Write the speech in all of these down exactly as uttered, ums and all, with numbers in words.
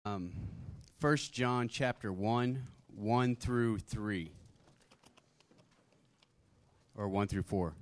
Um, First John chapter one, one through three, or one through four.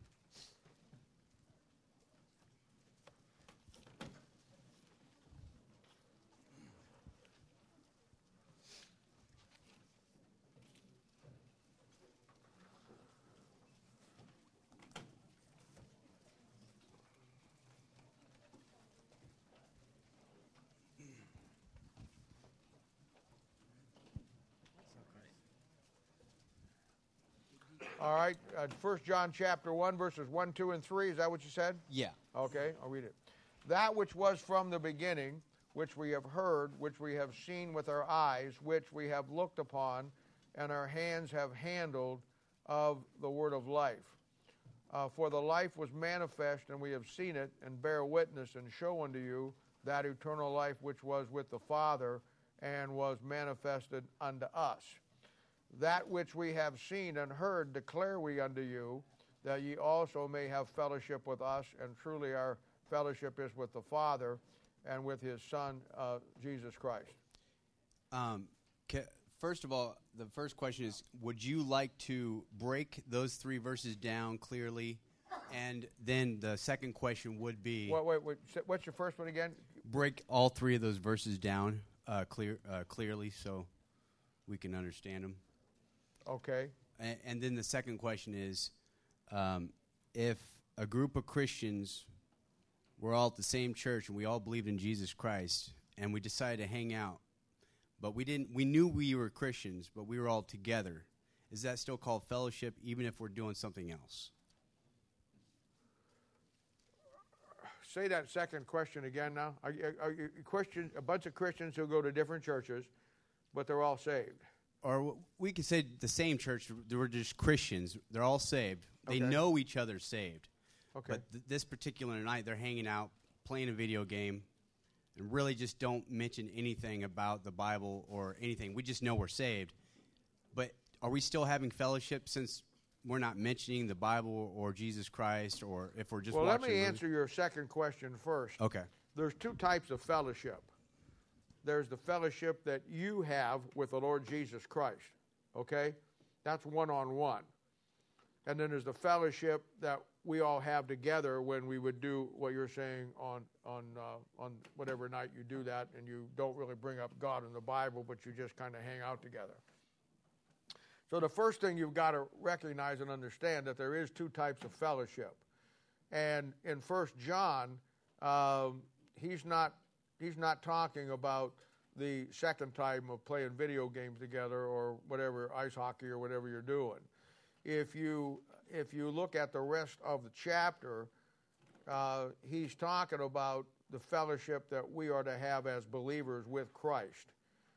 All right, uh, First John chapter one, verses one, two, and three. Is that what you said? Yeah. Okay, I'll read it. That which was from the beginning, which we have heard, which we have seen with our eyes, which we have looked upon, and our hands have handled of the word of life. Uh, for the life was manifest, and we have seen it, and bear witness, and show unto you that eternal life which was with the Father, and was manifested unto us. That which we have seen and heard declare we unto you, that ye also may have fellowship with us, and truly our fellowship is with the Father and with his Son, uh, Jesus Christ. Um, ca- first of all, the first question is, would you like to break those three verses down clearly? And then the second question would be... Wait, wait, wait. What's your first one again? Break all three of those verses down uh, clear, uh, clearly so we can understand them. Okay. And, and then the second question is, um, if a group of Christians were all at the same church and we all believed in Jesus Christ and we decided to hang out, but we didn't, we knew we were Christians, but we were all together, is that still called fellowship even if we're doing something else? Say that second question again now. Are you, are you Christian, a bunch of Christians who go to different churches, but they're all saved? Or we could say the same church, they were just Christians. They're all saved. They Okay. know each other's saved. Okay. But th- this particular night, they're hanging out, playing a video game, and really just don't mention anything about the Bible or anything. We just know we're saved. But are we still having fellowship since we're not mentioning the Bible or Jesus Christ, or if we're just well, let watching me a answer your second question first. Okay. There's two types of fellowship. There's the fellowship that you have with the Lord Jesus Christ, okay? That's one-on-one. And then there's the fellowship that we all have together when we would do what you're saying on on uh, on whatever night you do that, and you don't really bring up God in the Bible, but you just kind of hang out together. So the first thing you've got to recognize and understand that there is two types of fellowship. And in First John, um, he's not... He's not talking about the second time of playing video games together or whatever, ice hockey or whatever you're doing. If you if you look at the rest of the chapter, uh, he's talking about the fellowship that we are to have as believers with Christ.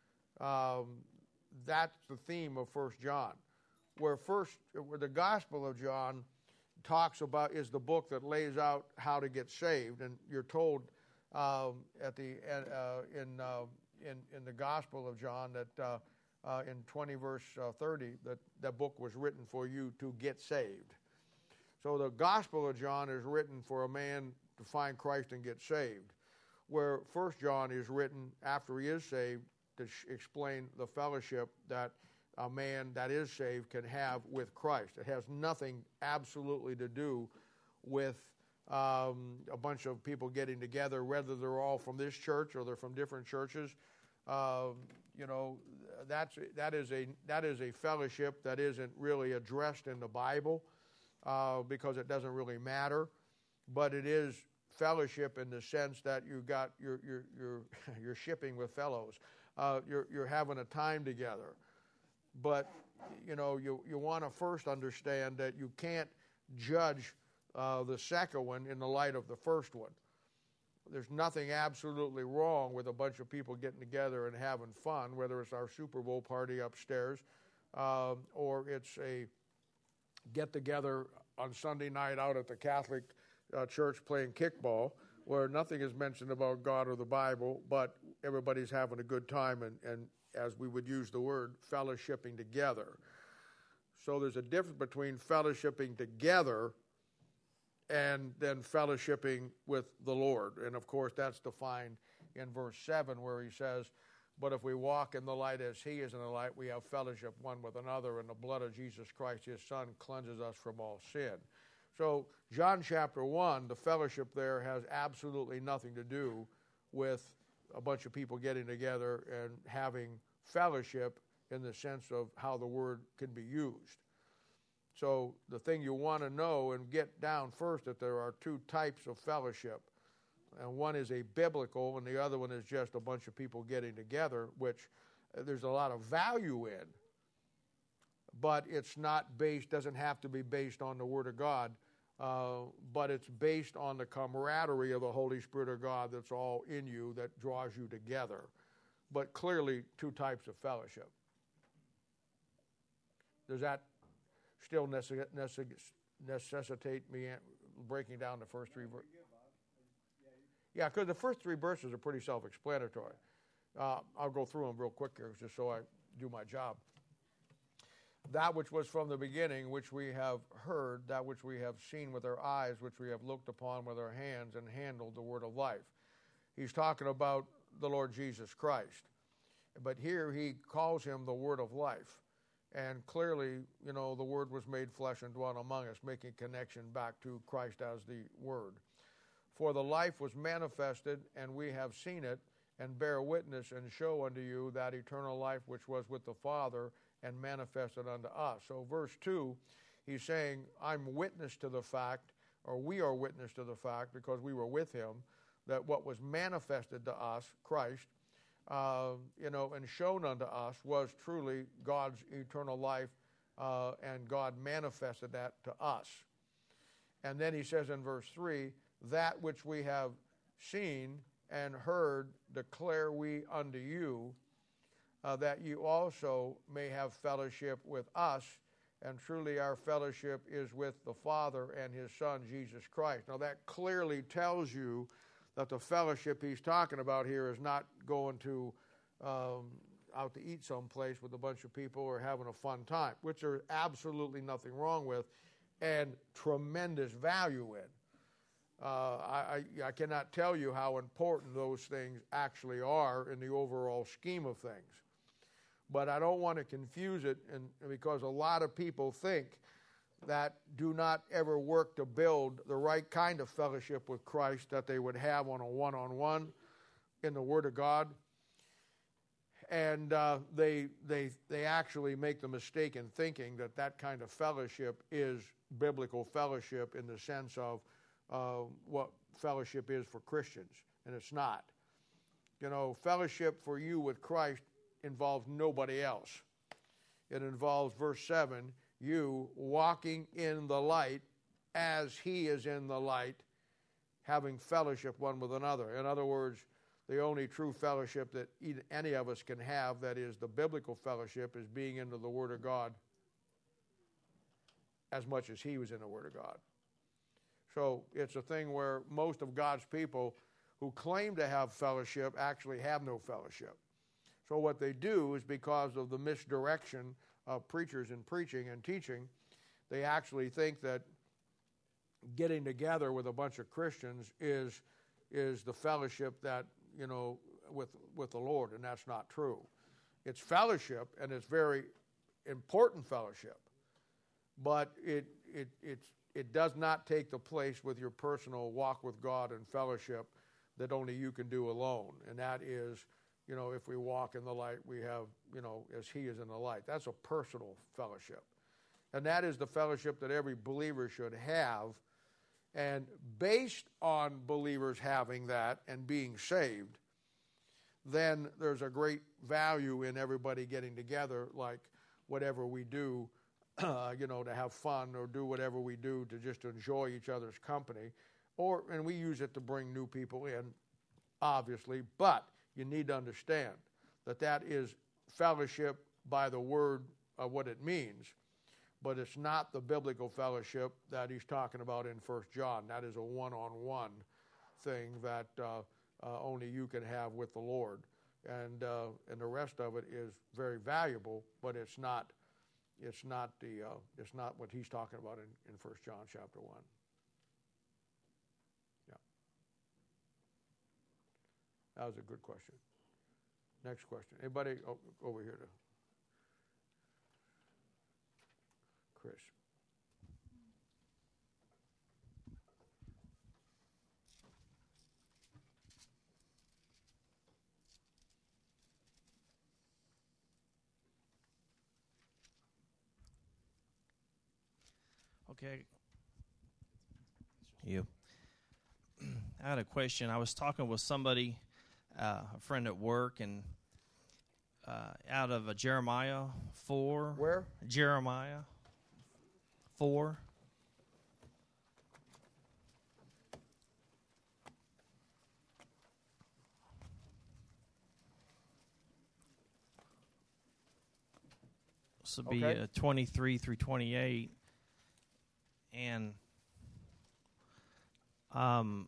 Um, that's the theme of First John. Where first, where the Gospel of John talks about is the book that lays out how to get saved, and you're told. Um, at the uh, in, uh, in in the Gospel of John that uh, uh, in twenty verse uh, thirty that that book was written for you to get saved. So the Gospel of John is written for a man to find Christ and get saved, where First John is written after he is saved to sh- explain the fellowship that a man that is saved can have with Christ. It has nothing absolutely to do with Um, a bunch of people getting together, whether they're all from this church or they're from different churches. Um, you know, that's that is a that is a fellowship that isn't really addressed in the Bible uh, because it doesn't really matter. But it is fellowship in the sense that you got you're you're you're you're shipping with fellows. Uh, you're you're having a time together. But you know, you you want to first understand that you can't judge Uh, the second one in the light of the first one. There's nothing absolutely wrong with a bunch of people getting together and having fun, whether it's our Super Bowl party upstairs uh, or it's a get-together on Sunday night out at the Catholic uh, church playing kickball, where nothing is mentioned about God or the Bible, but everybody's having a good time and, and as we would use the word, fellowshipping together. So there's a difference between fellowshipping together and then fellowshipping with the Lord. And, of course, that's defined in verse seven where he says, But if we walk in the light as he is in the light, we have fellowship one with another, and the blood of Jesus Christ, his Son, cleanses us from all sin. So John chapter one, the fellowship there has absolutely nothing to do with a bunch of people getting together and having fellowship in the sense of how the word can be used. So the thing you want to know and get down first, that there are two types of fellowship. And one is a biblical, and the other one is just a bunch of people getting together, which there's a lot of value in. But it's not based, doesn't have to be based on the Word of God, uh, but it's based on the camaraderie of the Holy Spirit of God that's all in you that draws you together. But clearly, two types of fellowship. Does that still necess- necess- necessitate me breaking down the first three verses? Yeah, because the first three verses are pretty self-explanatory. Uh, I'll go through them real quick here just so I do my job. That which was from the beginning, which we have heard, that which we have seen with our eyes, which we have looked upon with our hands and handled the word of life. He's talking about the Lord Jesus Christ. But here he calls him the word of life. And clearly, you know, the word was made flesh and dwelt among us, making connection back to Christ as the word. For the life was manifested, and we have seen it, and bear witness and show unto you that eternal life which was with the Father and manifested unto us. So verse two, he's saying, I'm witness to the fact, or we are witness to the fact, because we were with him, that what was manifested to us, Christ, uh, you know, and shown unto us was truly God's eternal life, uh, and God manifested that to us. And then he says in verse three, that which we have seen and heard declare we unto you, uh, that you also may have fellowship with us, and truly our fellowship is with the Father and his Son, Jesus Christ. Now that clearly tells you that the fellowship he's talking about here is not going to um, out to eat someplace with a bunch of people or having a fun time, which there's absolutely nothing wrong with and tremendous value in. Uh, I, I, I cannot tell you how important those things actually are in the overall scheme of things. But I don't want to confuse it, and because a lot of people think that do not ever work to build the right kind of fellowship with Christ that they would have on a one-on-one in the Word of God. And uh, they, they, they actually make the mistake in thinking that that kind of fellowship is biblical fellowship in the sense of Uh, what fellowship is for Christians, and it's not. You know, fellowship for you with Christ involves nobody else. It involves, verse seven, you walking in the light as he is in the light, having fellowship one with another. In other words, the only true fellowship that any of us can have, that is the biblical fellowship, is being into the Word of God as much as he was in the Word of God. So it's a thing where most of God's people who claim to have fellowship actually have no fellowship. So what they do is, because of the misdirection of preachers in preaching and teaching, they actually think that getting together with a bunch of Christians is is the fellowship that, you know, with with the Lord, and that's not true. It's fellowship, and it's very important fellowship, but it it it's It does not take the place with your personal walk with God and fellowship that only you can do alone. And that is, you know, if we walk in the light, we have, you know, as he is in the light. That's a personal fellowship. And that is the fellowship that every believer should have. And based on believers having that and being saved, then there's a great value in everybody getting together, like whatever we do, Uh, you know, to have fun or do whatever we do to just enjoy each other's company. Or, and we use it to bring new people in, obviously, but you need to understand that that is fellowship by the word of what it means, but it's not the biblical fellowship that he's talking about in First John. That is a one-on-one thing that uh, uh, only you can have with the Lord. And, uh, and the rest of it is very valuable, but it's not It's not the uh, it's not what he's talking about in, in First John chapter one. Yeah. That was a good question. Next question. Anybody oh, over here to Chris? Okay. You. I had a question. I was talking with somebody, uh, a friend at work, and uh, out of uh, Jeremiah four. Where? Jeremiah four. This would be Okay. uh, twenty-three through twenty-eight. And um,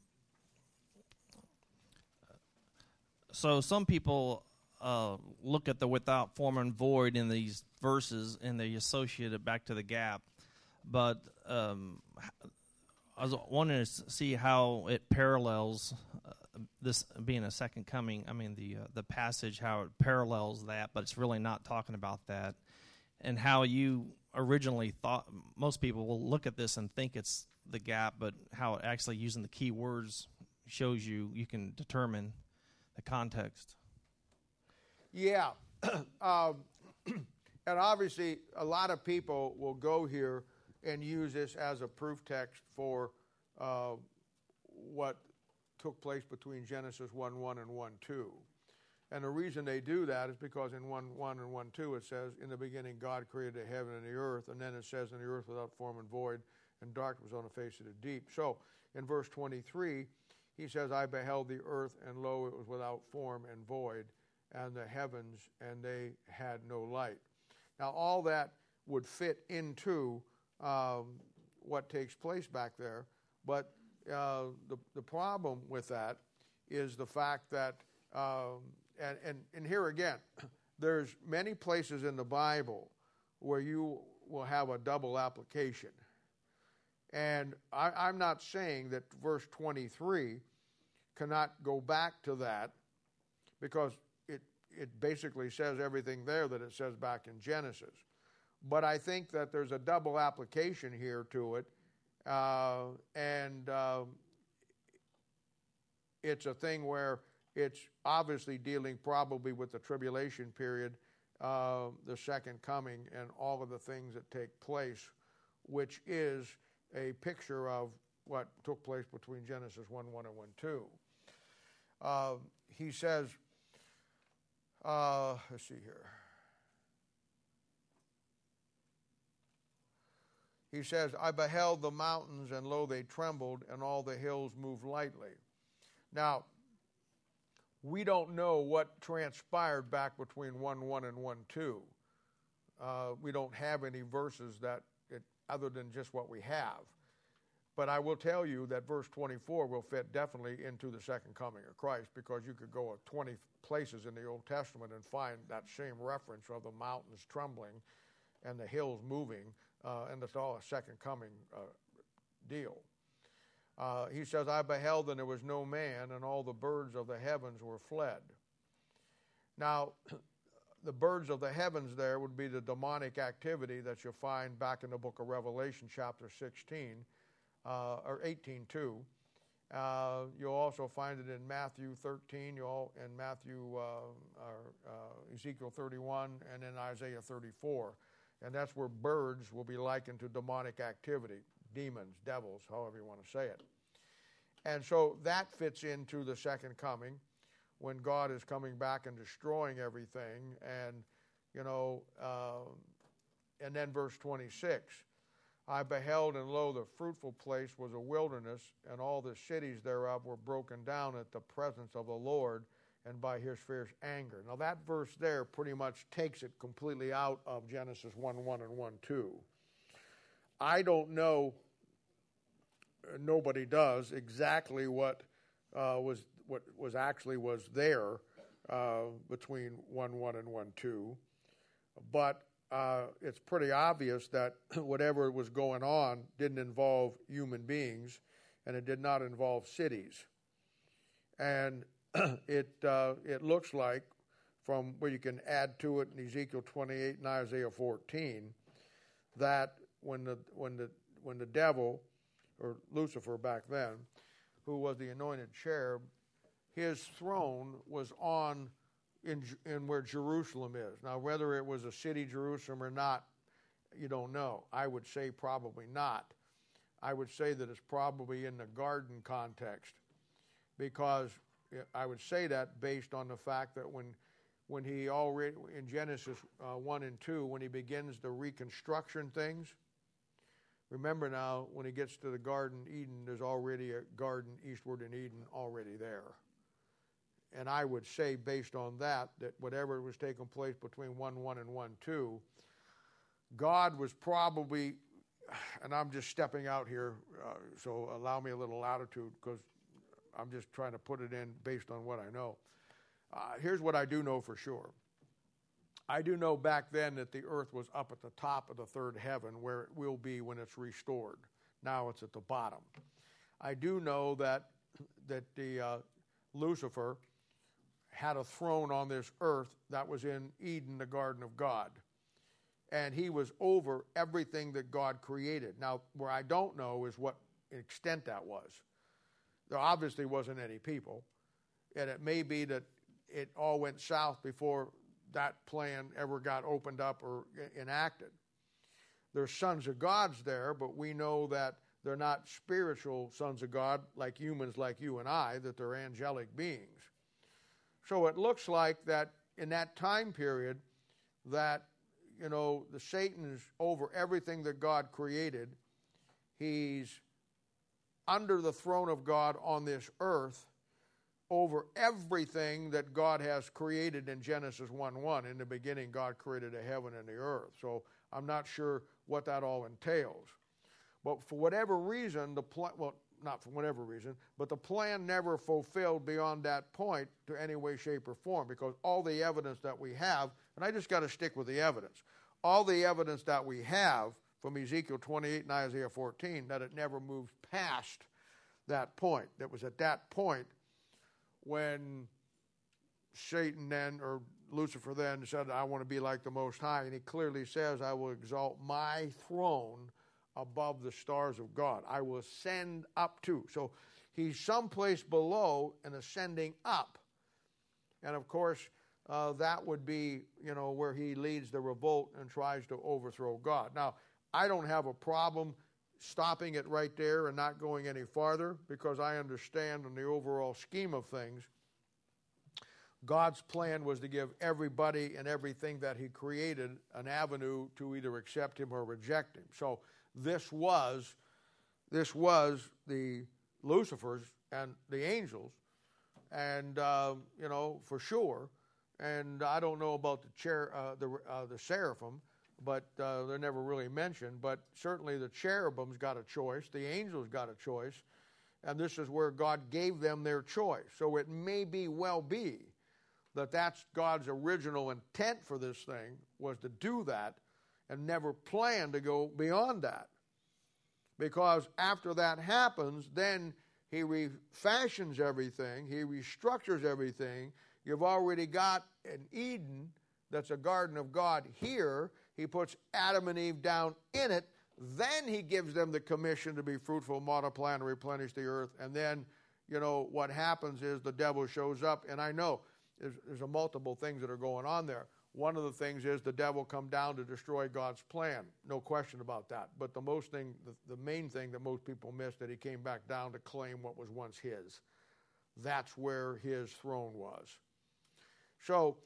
so some people uh, look at the without form and void in these verses and they associate it back to the gap. But um, I was wanting to see how it parallels uh, this being a second coming. I mean, the uh, the passage, how it parallels that, but it's really not talking about that. And how you originally thought, most people will look at this and think it's the gap, but how it actually using the key words shows you, you can determine the context. Yeah. um, and obviously, a lot of people will go here and use this as a proof text for uh, what took place between Genesis one one and one two. And the reason they do that is because in one one and one two it says, in the beginning God created the heaven and the earth, and then it says, and the earth without form and void, and darkness was on the face of the deep. So in verse twenty-three, he says, I beheld the earth, and lo, it was without form and void, and the heavens, and they had no light. Now all that would fit into um, what takes place back there, but uh, the, the problem with that is the fact that um, And, and, and here again, there's many places in the Bible where you will have a double application. And I, I'm not saying that verse twenty-three cannot go back to that, because it, it basically says everything there that it says back in Genesis. But I think that there's a double application here to it, uh, and uh, it's a thing where it's obviously dealing probably with the tribulation period, uh, the second coming, and all of the things that take place, which is a picture of what took place between Genesis one one and one two. Uh, he says, uh, let's see here. He says, I beheld the mountains, and lo, they trembled, and all the hills moved lightly. Now, we don't know what transpired back between one one and one two. Uh, we don't have any verses that, it, other than just what we have. But I will tell you that verse twenty-four will fit definitely into the second coming of Christ, because you could go to twenty places in the Old Testament and find that same reference of the mountains trembling and the hills moving, uh, and it's all a second coming uh, deal. Uh, he says, I beheld, and there was no man, and all the birds of the heavens were fled. Now, the birds of the heavens there would be the demonic activity that you'll find back in the book of Revelation, chapter sixteen, uh, or eighteen, too. Uh, you'll also find it in Matthew thirteen, you'll, in Matthew, uh, or, uh, Ezekiel thirty-one, and in Isaiah thirty-four. And that's where birds will be likened to demonic activity. Demons, devils, however you want to say it. And so that fits into the second coming, when God is coming back and destroying everything. And, you know, uh, and then verse twenty-six, I beheld, and lo, the fruitful place was a wilderness, and all the cities thereof were broken down at the presence of the Lord, and by his fierce anger. Now that verse there pretty much takes it completely out of Genesis one one and one two. I don't know, nobody does, exactly what uh, was what was actually was there uh, between one one and one two, but uh, it's pretty obvious that whatever was going on didn't involve human beings, and it did not involve cities. And it uh, it looks like, from where you can add to it in Ezekiel twenty-eight and Isaiah fourteen, that when the when the when the devil, or Lucifer back then, who was the anointed cherub, his throne was on in in where Jerusalem is. Now, whether it was a city Jerusalem or not, you don't know. I would say probably not. I would say that it's probably in the garden context, because I would say that based on the fact that when when he already, in Genesis uh, one and two, when he begins the reconstruction things, remember now, when he gets to the Garden Eden, there's already a garden eastward in Eden already there. And I would say, based on that, that whatever was taking place between one one and one two, God was probably, and I'm just stepping out here, uh, so allow me a little latitude, because I'm just trying to put it in based on what I know. Uh, here's what I do know for sure. I do know back then that the earth was up at the top of the third heaven, where it will be when it's restored. Now it's at the bottom. I do know that that the uh, Lucifer had a throne on this earth that was in Eden, the garden of God. And he was over everything that God created. Now, where I don't know is what extent that was. There obviously wasn't any people. And it may be that it all went south before that plan ever got opened up or enacted. There's sons of gods there, but we know that they're not spiritual sons of God like humans like you and I, that they're angelic beings. So it looks like that in that time period that, you know, the Satan's over everything that God created. He's under the throne of God on this earth, over everything that God has created in Genesis one one. In the beginning, God created the heaven and the earth. So I'm not sure what that all entails. But for whatever reason, the plan, well, not for whatever reason, but the plan never fulfilled beyond that point to any way, shape, or form, because all the evidence that we have, and I just got to stick with the evidence, all the evidence that we have from Ezekiel twenty-eight and Isaiah fourteen, that it never moved past that point. That was at that point when Satan then, or Lucifer then, said, I want to be like the Most High. And he clearly says, I will exalt my throne above the stars of God. I will ascend up to. So he's someplace below and ascending up. And of course, uh, that would be, you know, where he leads the revolt and tries to overthrow God. Now, I don't have a problem stopping it right there and not going any farther, because I understand in the overall scheme of things, God's plan was to give everybody and everything that he created an avenue to either accept him or reject him. So this was this was the Lucifers and the angels, and uh, you know, for sure. And I don't know about the cher- uh, the uh, the seraphim, but uh, they're never really mentioned. But certainly the cherubims got a choice, the angels got a choice, and this is where God gave them their choice. So it may be well be that that's God's original intent for this thing, was to do that, and never planned to go beyond that. Because after that happens, then he refashions everything, he restructures everything. You've already got an Eden that's a garden of God here. He puts Adam and Eve down in it. Then he gives them the commission to be fruitful, multiply, and replenish the earth. And then, you know, what happens is the devil shows up. And I know there's, there's a multiple things that are going on there. One of the things is the devil come down to destroy God's plan. No question about that. But the most thing, the, the main thing that most people miss, that he came back down to claim what was once his. That's where his throne was. So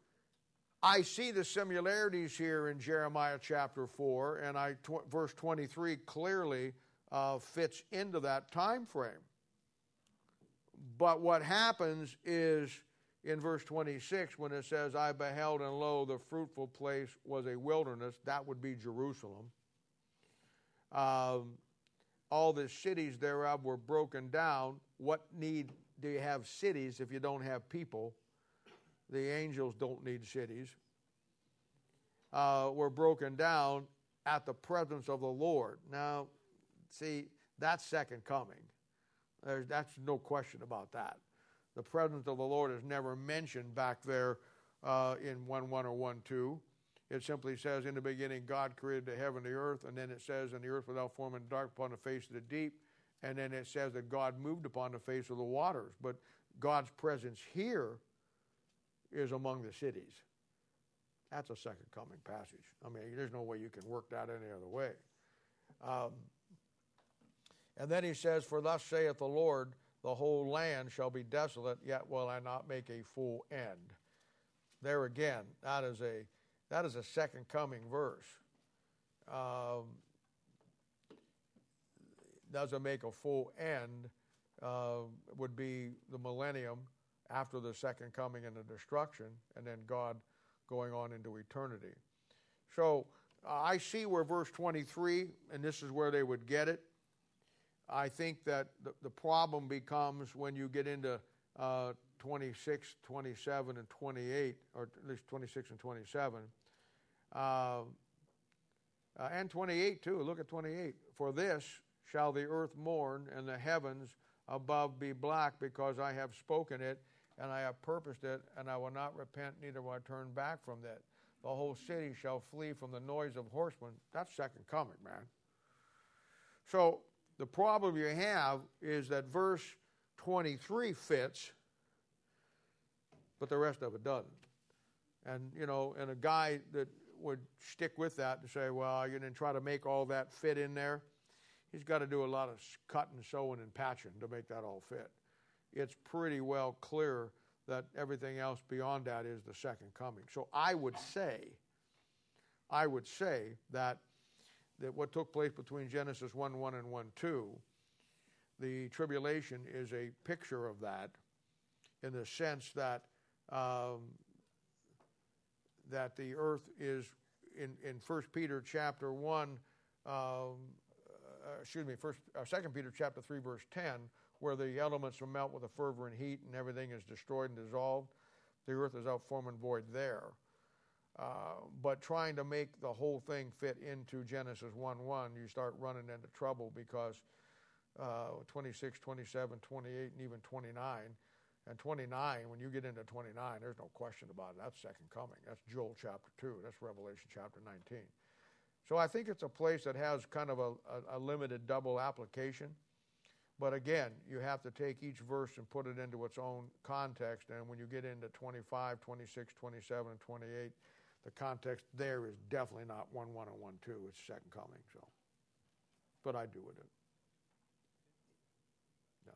I see the similarities here in Jeremiah chapter four, and I tw- verse twenty-three clearly uh, fits into that time frame. But what happens is in verse twenty-six, when it says, I beheld, and lo, the fruitful place was a wilderness, that would be Jerusalem. Um, all the cities thereof were broken down. What need do you have cities if you don't have people? The angels don't need cities. Uh, were broken down at the presence of the Lord. Now, see, that's second coming. There's, that's no question about that. The presence of the Lord is never mentioned back there uh, in one one or one two. It simply says, in the beginning God created the heaven and the earth, and then it says, and the earth without form and dark upon the face of the deep, and then it says that God moved upon the face of the waters. But God's presence here is among the cities. That's a second coming passage. I mean, there's no way you can work that any other way. Um, and then he says, for thus saith the Lord, the whole land shall be desolate, yet will I not make a full end. There again, that is a that is a second coming verse. Um, doesn't make a full end. Uh, would be the millennium after the second coming and the destruction, and then God going on into eternity. So uh, I see where verse twenty-three, and this is where they would get it. I think that the, the problem becomes when you get into uh, twenty-six, twenty-seven, and twenty-eight, or at least twenty-six and twenty-seven, uh, uh, and twenty-eight too. Look at twenty-eight. For this shall the earth mourn, and the heavens above be black, because I have spoken it, and I have purposed it, and I will not repent, neither will I turn back from that. The whole city shall flee from the noise of horsemen. That's second coming, man. So the problem you have is that verse twenty-three fits, but the rest of it doesn't. And, you know, and a guy that would stick with that and say, well, you're going to try to make all that fit in there, he's got to do a lot of cutting, sewing, and patching to make that all fit. It's pretty well clear that everything else beyond that is the second coming. So I would say, I would say that that what took place between Genesis one one and one two, the tribulation is a picture of that, in the sense that um, that the earth is in in First Peter chapter one, um, uh, excuse me, First uh, Second Peter chapter three verse ten, where the elements will melt with a fervor and heat, and everything is destroyed and dissolved. The earth is out form and void there. Uh, but trying to make the whole thing fit into Genesis one one, you start running into trouble, because uh, twenty-six, twenty-seven, twenty-eight, and even twenty-nine, and twenty-nine, when you get into twenty-nine, there's no question about it. That's second coming. That's Joel chapter two. That's Revelation chapter nineteen. So I think it's a place that has kind of a, a, a limited double application. But again, you have to take each verse and put it into its own context. And when you get into twenty-five, twenty-six, twenty-seven, and twenty-eight, the context there is definitely not one one and one two. It's second coming. So, but I do with it. Yeah.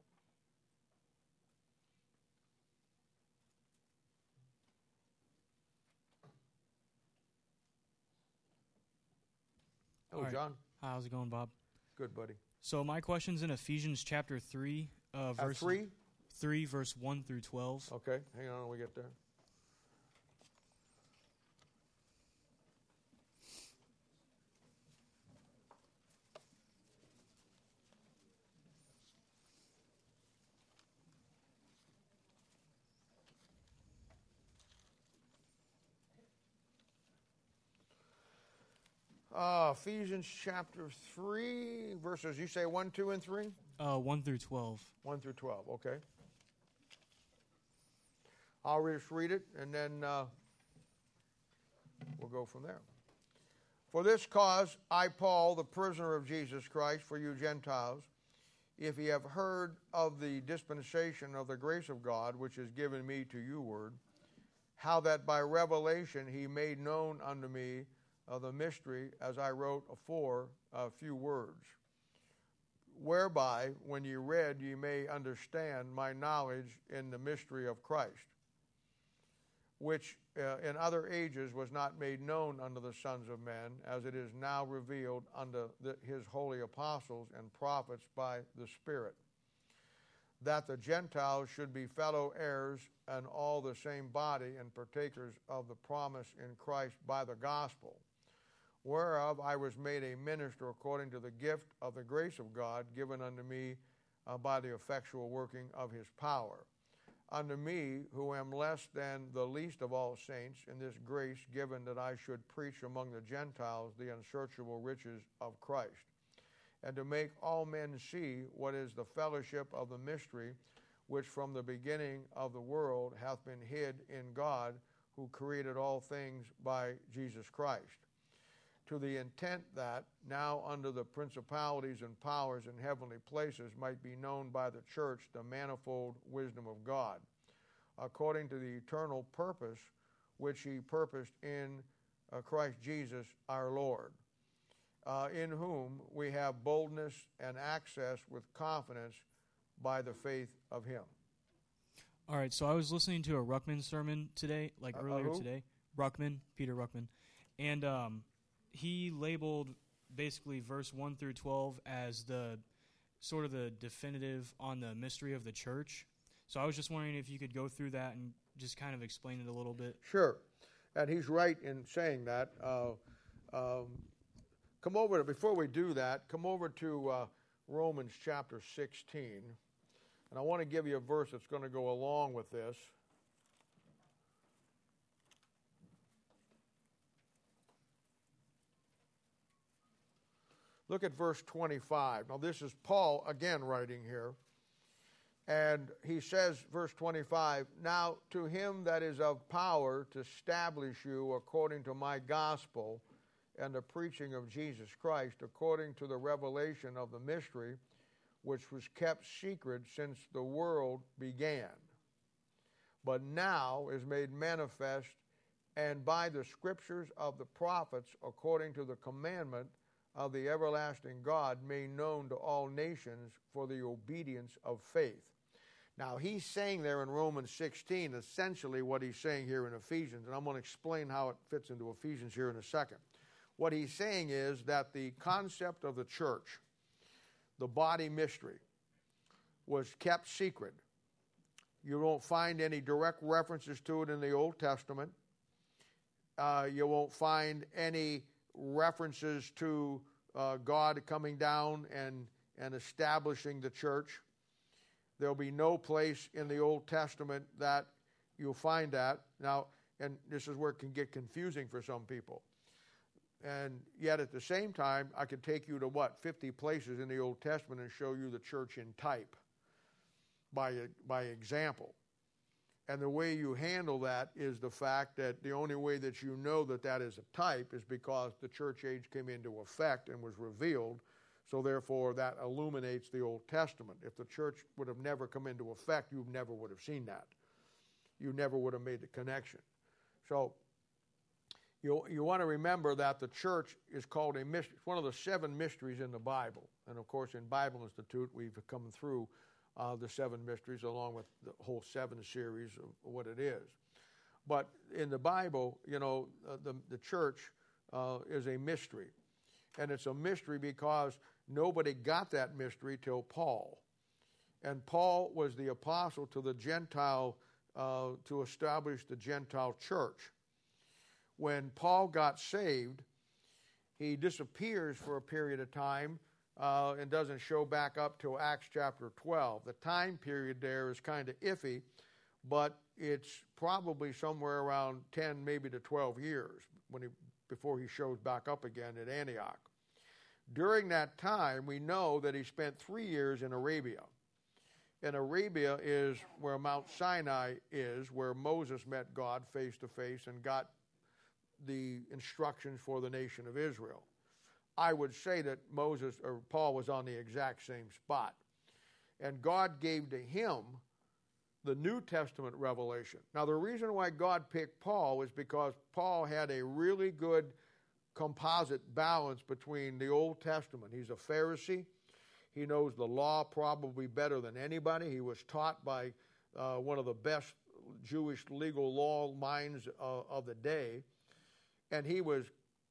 Hello, right. John. Hi, how's it going, Bob? Good, buddy. So my question's in Ephesians chapter three, uh, Uh, verse three? three, verse one through twelve. Okay, hang on when we get there. Uh, Ephesians chapter three, verses, you say one, two, and three? Uh, one through twelve. one through twelve, okay. I'll just read it, and then uh, we'll go from there. For this cause, I, Paul, the prisoner of Jesus Christ, for you Gentiles, if ye have heard of the dispensation of the grace of God, which is given me to you word, how that by revelation he made known unto me of the mystery, as I wrote afore a few words, whereby, when ye read, ye may understand my knowledge in the mystery of Christ, which uh, in other ages was not made known unto the sons of men, as it is now revealed unto the, his holy apostles and prophets by the Spirit, that the Gentiles should be fellow heirs and all the same body and partakers of the promise in Christ by the gospel, whereof I was made a minister according to the gift of the grace of God given unto me uh, by the effectual working of his power. Unto me, who am less than the least of all saints, in this grace given that I should preach among the Gentiles the unsearchable riches of Christ, and to make all men see what is the fellowship of the mystery, which from the beginning of the world hath been hid in God, who created all things by Jesus Christ, to the intent that now under the principalities and powers in heavenly places might be known by the church the manifold wisdom of God, according to the eternal purpose which he purposed in uh, Christ Jesus our Lord, uh, in whom we have boldness and access with confidence by the faith of him. All right, so I was listening to a Ruckman sermon today, like Uh, earlier who? today. Ruckman, Peter Ruckman. And um, he labeled basically verse one through twelve as the sort of the definitive on the mystery of the church. So I was just wondering if you could go through that and just kind of explain it a little bit. Sure. And he's right in saying that. Uh, um, come over to, before we do that, come over to uh, Romans chapter sixteen. And I want to give you a verse that's going to go along with this. Look at verse twenty-five. Now, this is Paul again writing here. And he says, verse twenty-five, now to him that is of power to establish you according to my gospel and the preaching of Jesus Christ, according to the revelation of the mystery, which was kept secret since the world began, but now is made manifest, and by the scriptures of the prophets, according to the commandment of the everlasting God, made known to all nations for the obedience of faith. Now, he's saying there in Romans sixteen essentially what he's saying here in Ephesians, and I'm going to explain how it fits into Ephesians here in a second. What he's saying is that the concept of the church, the body mystery, was kept secret. You won't find any direct references to it in the Old Testament. Uh, you won't find any references to uh, God coming down and, and establishing the church. There'll be no place in the Old Testament that you'll find that. Now, and this is where it can get confusing for some people. And yet at the same time, I could take you to, what, fifty places in the Old Testament and show you the church in type by, by example. And the way you handle that is the fact that the only way that you know that that is a type is because the church age came into effect and was revealed. So therefore, that illuminates the Old Testament. If the church would have never come into effect, you never would have seen that. You never would have made the connection. So You, you want to remember that the church is called a mystery. It's one of the seven mysteries in the Bible. And, of course, in Bible Institute, we've come through uh, the seven mysteries along with the whole seven series of what it is. But in the Bible, you know, uh, the, the church uh, is a mystery. And it's a mystery because nobody got that mystery till Paul. And Paul was the apostle to the Gentile, uh, to establish the Gentile church. When Paul got saved, he disappears for a period of time uh, and doesn't show back up till Acts chapter twelve. The time period there is kind of iffy, but it's probably somewhere around ten, maybe to twelve years when he, before he shows back up again at Antioch. During that time, we know that he spent three years in Arabia. And Arabia is where Mount Sinai is, where Moses met God face to face and got the instructions for the nation of Israel. I would say that Moses or Paul was on the exact same spot. And God gave to him the New Testament revelation. Now, the reason why God picked Paul is because Paul had a really good composite balance between the Old Testament. He's a Pharisee. He knows the law probably better than anybody. He was taught by uh, one of the best Jewish legal law minds uh, of the day. And he was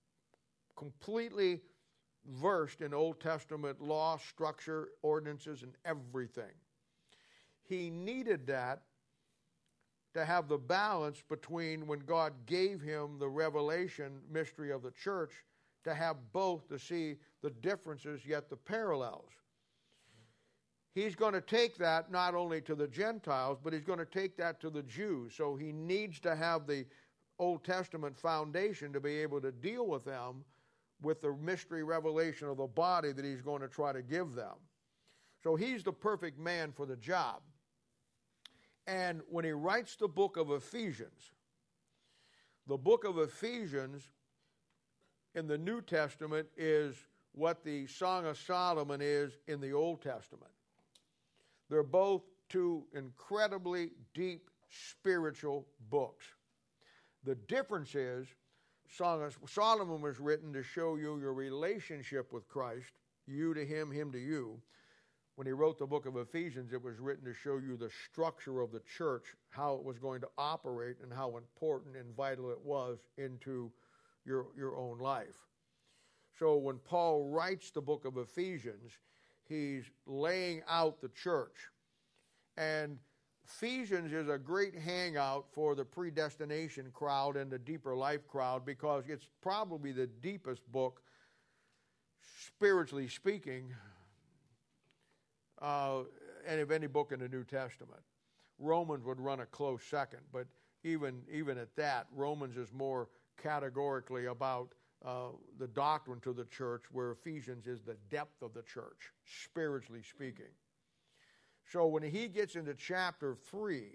completely versed in Old Testament law, structure, ordinances, and everything. He needed that to have the balance between when God gave him the revelation mystery of the church, to have both, to see the differences yet the parallels. He's going to take that not only to the Gentiles, but he's going to take that to the Jews. So he needs to have the Old Testament foundation to be able to deal with them with the mystery revelation of the body that he's going to try to give them. So he's the perfect man for the job. And when he writes the book of Ephesians, The book of Ephesians in the New Testament is what the Song of Solomon is in the Old Testament. They're both two incredibly deep spiritual books. The difference is Song of Solomon was written to show you your relationship with Christ, you to him, him to you. When he wrote the book of Ephesians, it was written to show you the structure of the church, how it was going to operate, and how important and vital it was into your, your own life. So when Paul writes the book of Ephesians, he's laying out the church. And Ephesians is a great hangout for the predestination crowd and the deeper life crowd because it's probably the deepest book, spiritually speaking, uh, and of any book in the New Testament. Romans would run a close second, but even, even at that, Romans is more categorically about uh, the doctrine to the church, where Ephesians is the depth of the church, spiritually speaking. So when he gets into chapter three,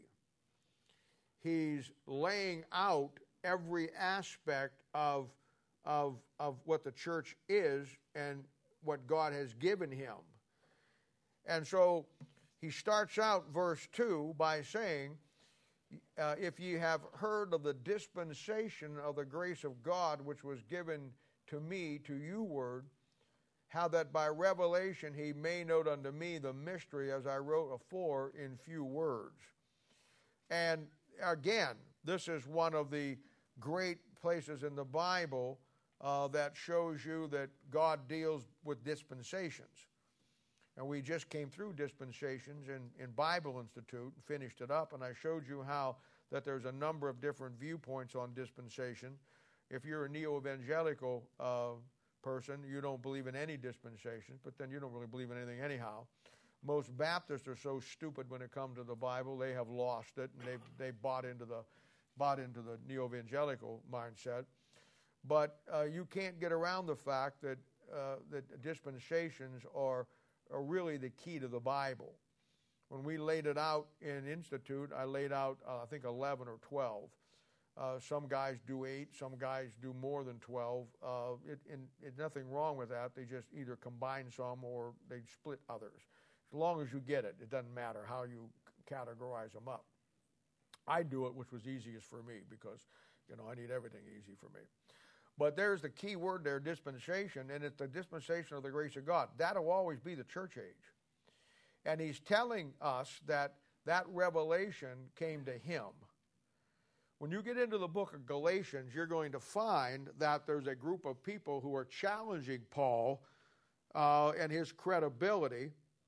he's laying out every aspect of, of, of what the church is and what God has given him. And so he starts out verse two by saying, uh, if ye have heard of the dispensation of the grace of God which was given to me to you word, how that by revelation he made known unto me the mystery as I wrote afore in few words. And again, this is one of the great places in the Bible uh, that shows you that God deals with dispensations. And we just came through dispensations in, in Bible Institute and finished it up, and I showed you how that there's a number of different viewpoints on dispensation. If you're a neo-evangelical uh, person, you don't believe in any dispensations, but then you don't really believe in anything anyhow. Most Baptists are so stupid when it comes to the Bible, they have lost it, and they've, they bought into the bought into the neo-evangelical mindset. But uh, you can't get around the fact that, uh, that dispensations are are really the key to the Bible. When we laid it out in Institute, I laid out, uh, I think, eleven or twelve. Uh, some guys do eight, some guys do more than twelve. Uh, it, and it, nothing wrong with that. They just either combine some or they split others. As long as you get it, it doesn't matter how you categorize them up. I do it, which was easiest for me because, you know, I need everything easy for me. But there's the key word there, dispensation, and it's the dispensation of the grace of God. That'll always be the church age. And he's telling us that that revelation came to him. When you get into the book of Galatians, you're going to find that there's a group of people who are challenging Paul uh, and his credibility,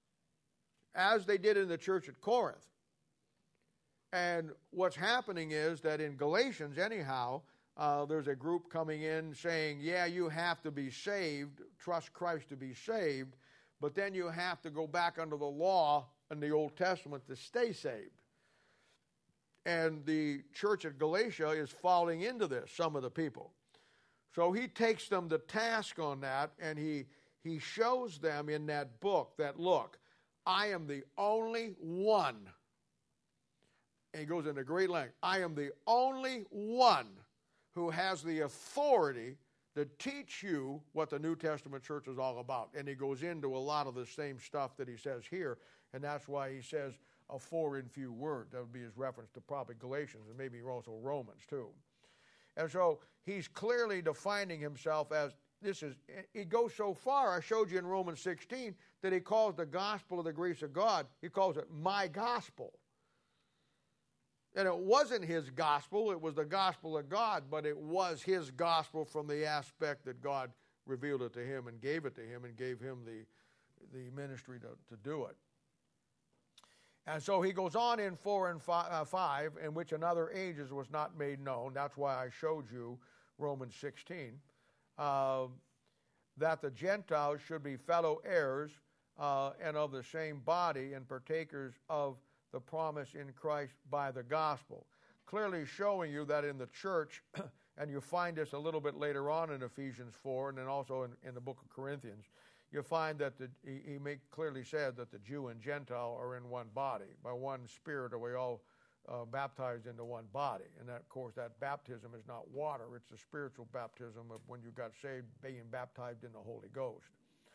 as they did in the church at Corinth. And what's happening is that in Galatians, anyhow, Uh, there's a group coming in saying, yeah, you have to be saved, trust Christ to be saved, but then you have to go back under the law in the Old Testament to stay saved. And the church at Galatia is falling into this, some of the people. So he takes them to task on that, and he, he shows them in that book that, look, I am the only one. And he goes into great length. I am the only one who has the authority to teach you what the New Testament church is all about. And he goes into a lot of the same stuff that he says here, and that's why he says a four in few words. That would be his reference to probably Galatians and maybe also Romans too. And so he's clearly defining himself as, this is, he goes so far, I showed you in Romans sixteen, that he calls the gospel of the grace of God, he calls it my gospel. And it wasn't his gospel, it was the gospel of God, but it was his gospel from the aspect that God revealed it to him and gave it to him and gave him the, the ministry to, to do it. And so he goes on in four and five, uh, five, in which another ages was not made known. That's why I showed you Romans sixteen, uh, that the Gentiles should be fellow heirs uh, and of the same body and partakers of the promise in Christ by the gospel. Clearly showing you that in the church, and you find this a little bit later on in Ephesians four, and then also in, in the book of Corinthians, you find that the, he, he make, clearly said that the Jew and Gentile are in one body. By one Spirit are we all uh, baptized into one body. And that, of course, that baptism is not water. It's a spiritual baptism of when you got saved, being baptized in the Holy Ghost.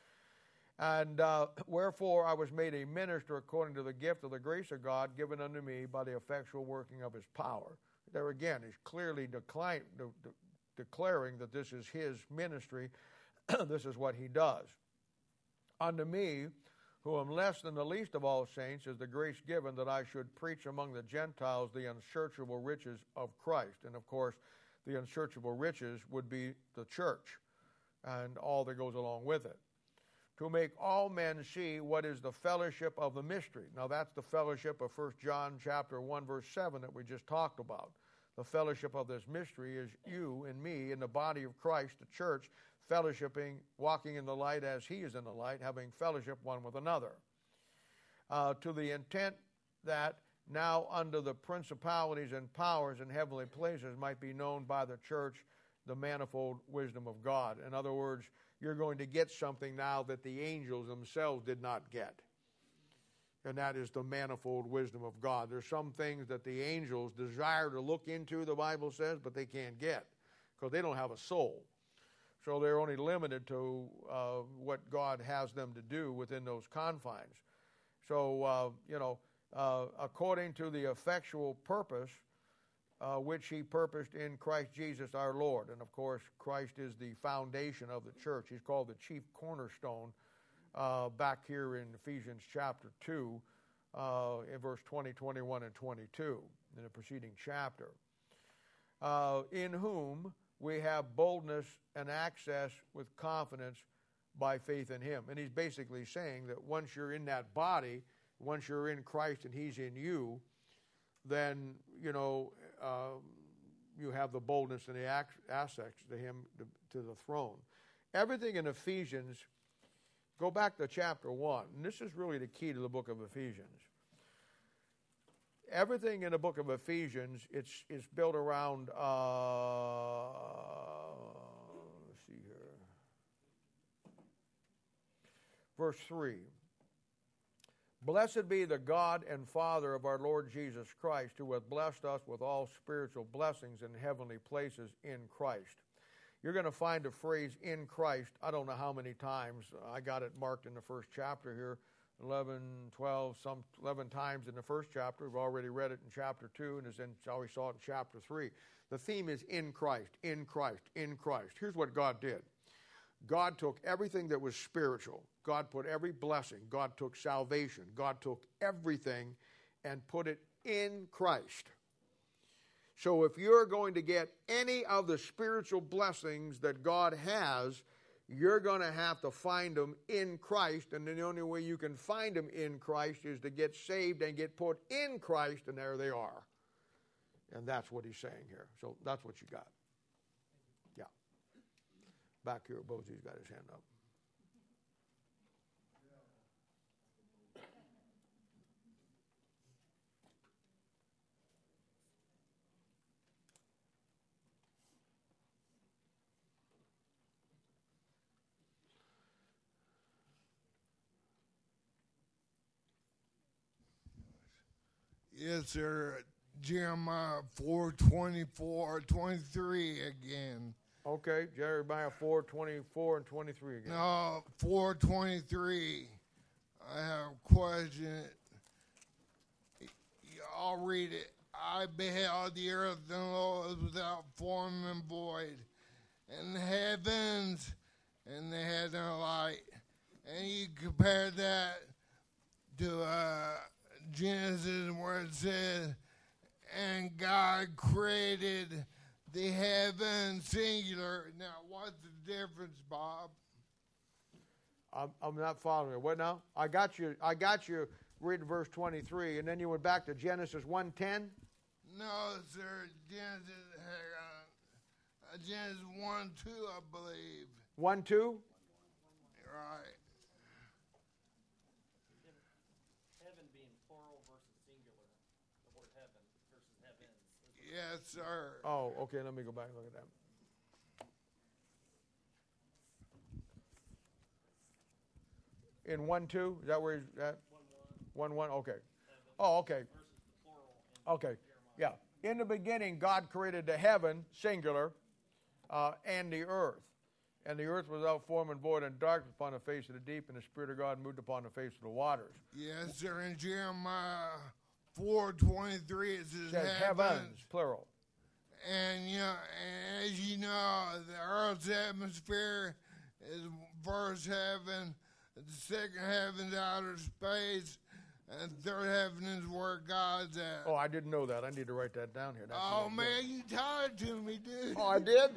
And uh, wherefore I was made a minister according to the gift of the grace of God given unto me by the effectual working of his power. There again, he's clearly decline, de- de- declaring that this is his ministry. This is what he does. Unto me, who am less than the least of all saints, is the grace given that I should preach among the Gentiles the unsearchable riches of Christ. And of course, the unsearchable riches would be the church and all that goes along with it. To make all men see what is the fellowship of the mystery. Now that's the fellowship of First John chapter one, verse seven that we just talked about. The fellowship of this mystery is you and me in the body of Christ, the church, fellowshipping, walking in the light as he is in the light, having fellowship one with another. Uh, to the intent that now under the principalities and powers in heavenly places might be known by the church the manifold wisdom of God. In other words, you're going to get something now that the angels themselves did not get. And that is the manifold wisdom of God. There's some things that the angels desire to look into, the Bible says, but they can't get because they don't have a soul. So they're only limited to uh, what God has them to do within those confines. So, uh, you know, uh, according to the effectual purpose Uh, which he purposed in Christ Jesus our Lord. And of course, Christ is the foundation of the church. He's called the chief cornerstone uh, back here in Ephesians chapter two, uh, in verse twenty, twenty-one, and twenty-two, in the preceding chapter. Uh, in whom we have boldness and access with confidence by faith in him. And he's basically saying that once you're in that body, once you're in Christ and he's in you, then, you know, uh, you have the boldness and the access to him, to, to the throne. Everything in Ephesians, go back to chapter one, and this is really the key to the book of Ephesians. Everything in the book of Ephesians, it's, it's built around, uh, let's see here, verse three. Blessed be the God and Father of our Lord Jesus Christ, who hath blessed us with all spiritual blessings in heavenly places in Christ. You're going to find a phrase, in Christ, I don't know how many times. I got it marked in the first chapter here, eleven, twelve, some eleven times in the first chapter. We've already read it in chapter two, and it's in, we saw it in chapter three. The theme is in Christ, in Christ, in Christ. Here's what God did. God took everything that was spiritual. God put every blessing. God took salvation. God took everything and put it in Christ. So if you're going to get any of the spiritual blessings that God has, you're going to have to find them in Christ. And the only way you can find them in Christ is to get saved and get put in Christ, and there they are. And that's what he's saying here. So that's what you got. Back here, Bosie's got his hand up. Yes, sir. Jeremiah four twenty-four, twenty-three again. Okay, Jeremiah four, twenty-four and twenty-three again. No, four twenty-three. I have a question. I'll read it. I beheld the earth and lo, it was without form and void, and the heavens, and they had no light. And you compare that to uh, Genesis where it says, and God created the heaven singular. Now, what's the difference, Bob? I'm, I'm not following it. What now? I got you. I got you. Read verse twenty-three, and then you went back to Genesis one ten. No, sir. Genesis, uh, Genesis one two, I believe. One two. Right. Heaven being plural versus singular. The word heaven versus heavens. Yes, sir. Oh, okay. Let me go back and look at that. In one two, is that where he's at? One one. One one. Okay. Oh, okay. Versus the plural in Okay, yeah. In the beginning, God created the heaven, singular, uh, and the earth. And the earth was without form and void, and darkness upon the face of the deep, and the Spirit of God moved upon the face of the waters. Yes, sir. In Jeremiah four twenty-three, it says, It says heavens. heavens, plural. And, you know, and as you know, the earth's atmosphere is first heaven, the second heaven is outer space, and third heaven is where God's at. Oh, I didn't know that. I need to write that down here. That's oh, really man, good. you taught it to me, dude. Oh, I did?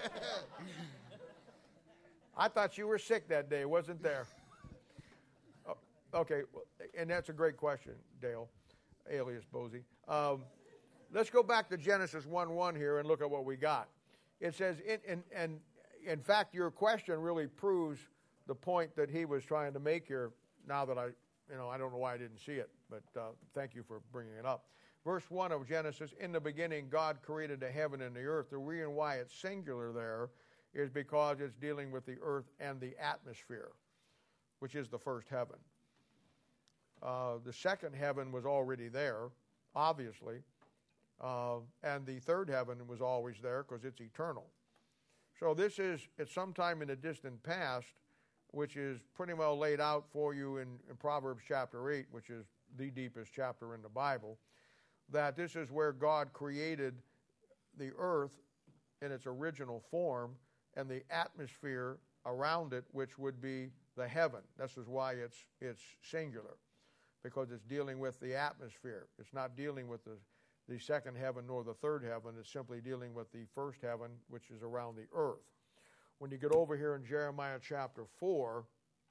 I thought you were sick that day. Wasn't there? Oh, okay, and that's a great question, Dale, alias Bozy. Um, let's go back to Genesis one one here and look at what we got. It says, in, in, and in fact, your question really proves the point that he was trying to make here. Now that I, you know, I don't know why I didn't see it, but uh, thank you for bringing it up. Verse one of Genesis, in the beginning, God created the heaven and the earth. The reason why it's singular there is because it's dealing with the earth and the atmosphere, which is the first heaven. Uh, the second heaven was already there, obviously, uh, and the third heaven was always there because it's eternal. So this is, at some time in the distant past, which is pretty well laid out for you in, in Proverbs chapter eight, which is the deepest chapter in the Bible, that this is where God created the earth in its original form, and the atmosphere around it, which would be the heaven. This is why it's it's singular, because it's dealing with the atmosphere. It's not dealing with the, the second heaven nor the third heaven. It's simply dealing with the first heaven, which is around the earth. When you get over here in Jeremiah chapter four,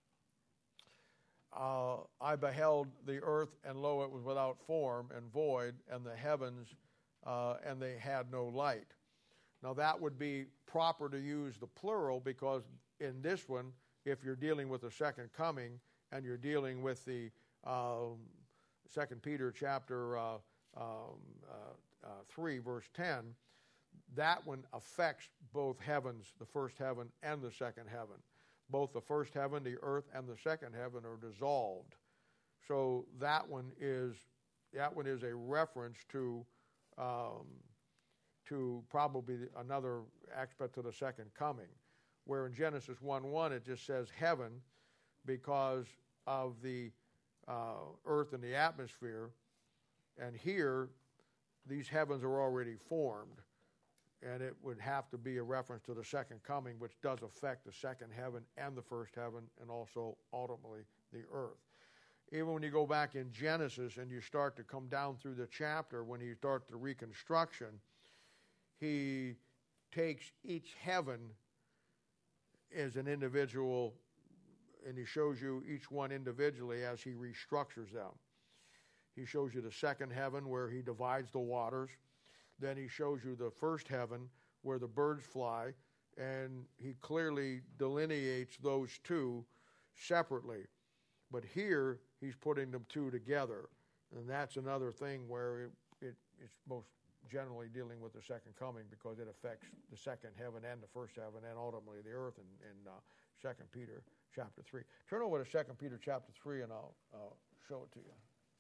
uh, I beheld the earth, and lo, it was without form and void, and the heavens, uh, and they had no light. Now, that would be proper to use the plural, because in this one, if you're dealing with the second coming and you're dealing with the um, Second Peter chapter uh, um, uh, uh, three, verse ten, that one affects both heavens, the first heaven and the second heaven. Both the first heaven, the earth, and the second heaven are dissolved. So that one is that one is a reference to. Um, to probably another aspect of the second coming, where in Genesis one one it just says heaven because of the uh, earth and the atmosphere, and here these heavens are already formed, and it would have to be a reference to the second coming, which does affect the second heaven and the first heaven, and also ultimately the earth. Even when you go back in Genesis and you start to come down through the chapter, when you start the reconstruction, he takes each heaven as an individual, and he shows you each one individually as he restructures them. He shows you the second heaven where he divides the waters. Then he shows you the first heaven where the birds fly, and he clearly delineates those two separately. But here he's putting them two together, and that's another thing where it, it, it's most generally dealing with the second coming, because it affects the second heaven and the first heaven and ultimately the earth in, in uh, Second Peter chapter three. Turn over to Second Peter chapter three and I'll uh, show it to you.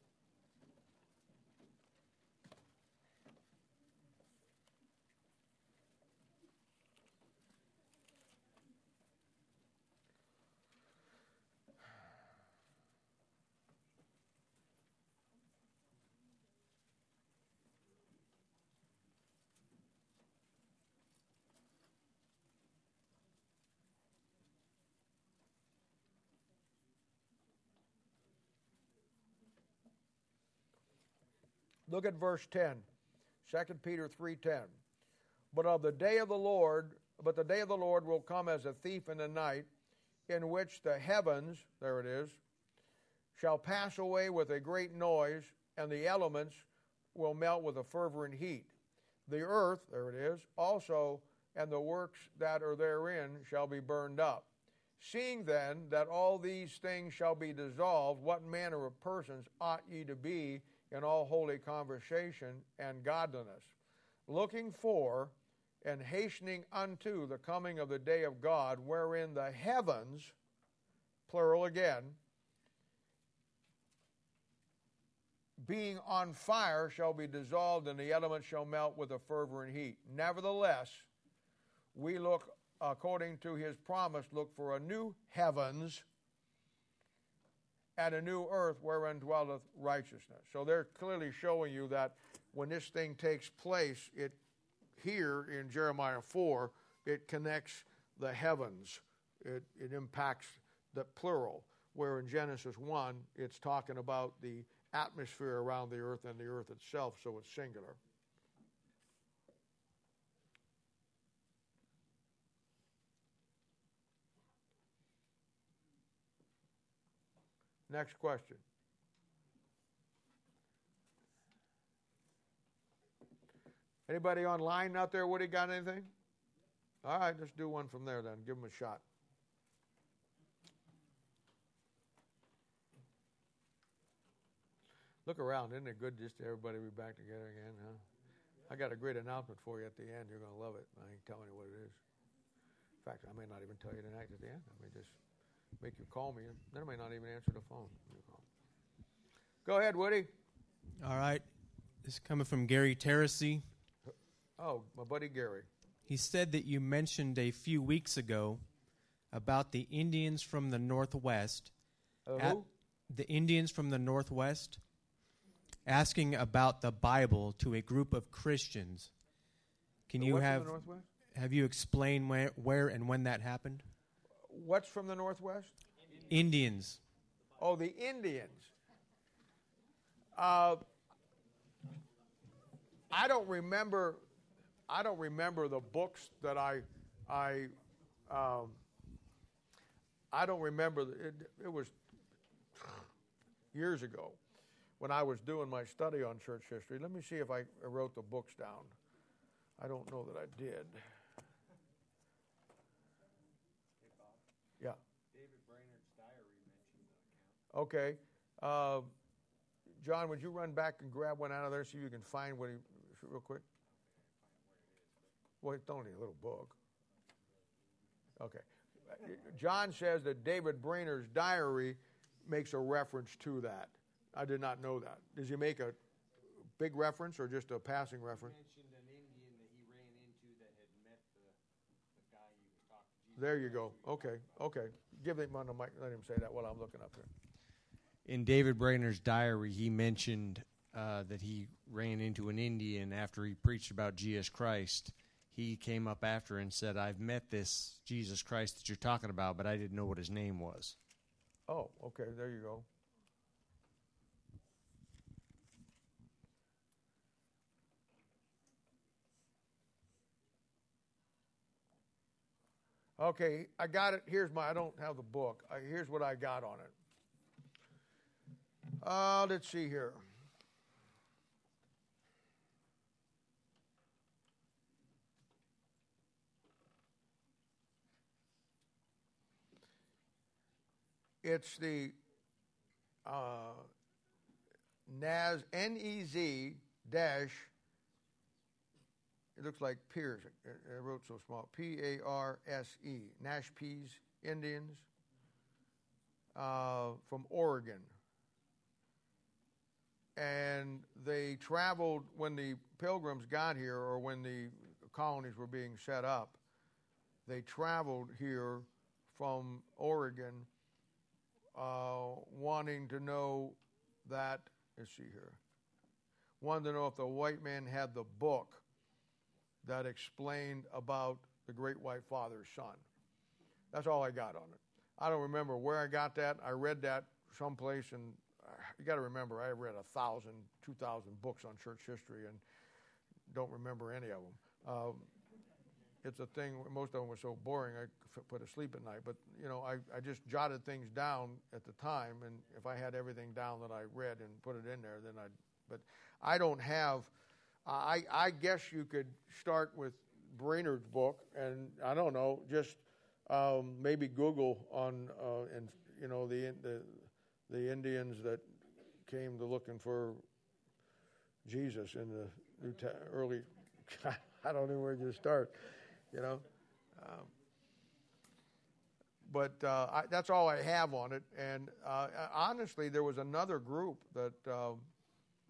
Look at verse ten, Second Peter three ten. But of the day of the Lord, but the day of the Lord will come as a thief in the night, in which the heavens, there it is, shall pass away with a great noise, and the elements will melt with a fervent heat. The earth, there it is, also, and the works that are therein shall be burned up. Seeing then that all these things shall be dissolved, what manner of persons ought ye to be in all holy conversation and godliness, looking for and hastening unto the coming of the day of God, wherein the heavens, plural again, being on fire shall be dissolved, and the elements shall melt with a fervent heat. Nevertheless, we look, according to his promise, look for a new heavens and a new earth wherein dwelleth righteousness. So they're clearly showing you that when this thing takes place, it here in Jeremiah four, it connects the heavens. It, it impacts the plural, where in Genesis one, it's talking about the atmosphere around the earth and the earth itself, so it's singular. Next question. Anybody online out there, Woody, got anything? All right, let's do one from there then. Give them a shot. Look around. Isn't it good just to everybody be back together again, huh? I got a great announcement for you at the end. You're going to love it. I ain't telling you what it is. In fact, I may not even tell you tonight at the end. I may just make you call me, and then I may not even answer the phone. Go ahead, Woody. All right. This is coming from Gary Terracy. Oh, my buddy Gary. He said that you mentioned a few weeks ago about the Indians from the Northwest. Uh, at, who? The Indians from the Northwest asking about the Bible to a group of Christians. Can The you what from have the Northwest? have you explained where, where and when that happened? What's from the Northwest? Indians. Oh, the Indians. Uh, I don't remember. I don't remember the books that I, I, um, I don't remember. It, it was years ago when I was doing my study on church history. Let me see if I wrote the books down. I don't know that I did. Yeah. David Brainerd's diary mentioned the account. Okay. Uh, John, would you run back and grab one out of there so you can find what he, real quick? Well, it's only a little book. Okay. John says that David Brainerd's diary makes a reference to that. I did not know that. Does he make a big reference or just a passing reference? He mentioned an Indian that he ran into that had met the, the guy he was talking to. There you go. Okay, okay. Give him on the mic. Let him say that while I'm looking up here. In David Brainerd's diary, he mentioned uh, that he ran into an Indian after he preached about Jesus Christ. He came up after and said, I've met this Jesus Christ that you're talking about, but I didn't know what his name was. Oh, okay. There you go. Okay, I got it. Here's my, I don't have the book. I, here's what I got on it. Uh, let's see here. It's the uh, N A Z, N E Z dash, it looks like Piers. I wrote so small. P A R S E, Nash Peas Indians uh, from Oregon. And they traveled, when the Pilgrims got here, or when the colonies were being set up, they traveled here from Oregon uh, wanting to know that, let's see here, wanted to know if the white man had the book that explained about the Great White Father's son. That's all I got on it. I don't remember where I got that. I read that someplace, and you got to remember, I read a thousand, two thousand books on church history and don't remember any of them. Um, it's a thing, most of them were so boring I could put to sleep at night. But, you know, I, I just jotted things down at the time, and if I had everything down that I read and put it in there, then I'd, but I don't have, I, I guess you could start with Brainerd's book, and I don't know, just um, maybe Google on, uh, and you know, the, the the Indians that came to looking for Jesus in the New Ta- early, I don't know where to start, you know. Um, but uh, I, that's all I have on it. And uh, honestly, there was another group that uh,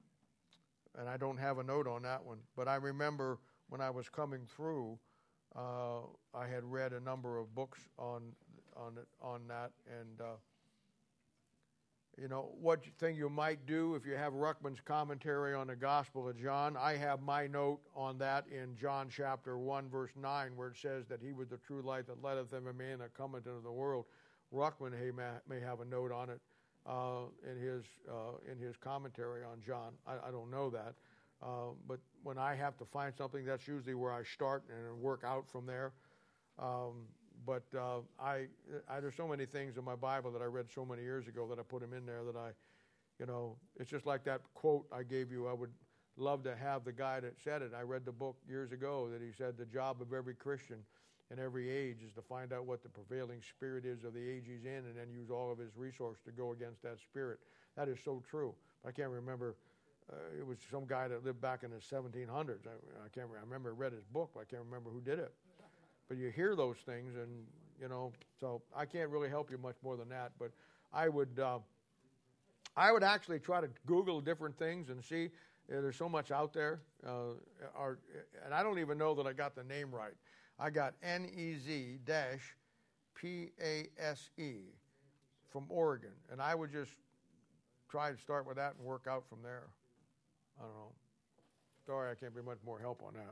and I don't have a note on that one, but I remember when I was coming through, uh, I had read a number of books on on it, on that, and uh, you know what thing you might do if you have Ruckman's commentary on the Gospel of John. I have my note on that in John chapter one, verse nine, where it says that he was the true light that letteth every man that cometh into the world. Ruckman he may, may have a note on it uh, in his uh, in his commentary on John. I, I don't know that, uh, but when I have to find something, that's usually where I start and work out from there. Um, but uh, I, I there's so many things in my Bible that I read so many years ago that I put them in there that I, you know, it's just like that quote I gave you. I would love to have the guy that said it. I read the book years ago that he said the job of every Christian in every age is to find out what the prevailing spirit is of the age he's in, and then use all of his resource to go against that spirit. That is so true. I can't remember. Uh, it was some guy that lived back in the seventeen hundreds. I, I can't. I remember I read his book, but I can't remember who did it. But you hear those things, and you know. So I can't really help you much more than that. But I would. Uh, I would actually try to Google different things and see. Uh, there's so much out there. Uh, are, and I don't even know that I got the name right. I got N E Z dash P A S E from Oregon. And I would just try to start with that and work out from there. I don't know. Sorry, I can't be much more help on that.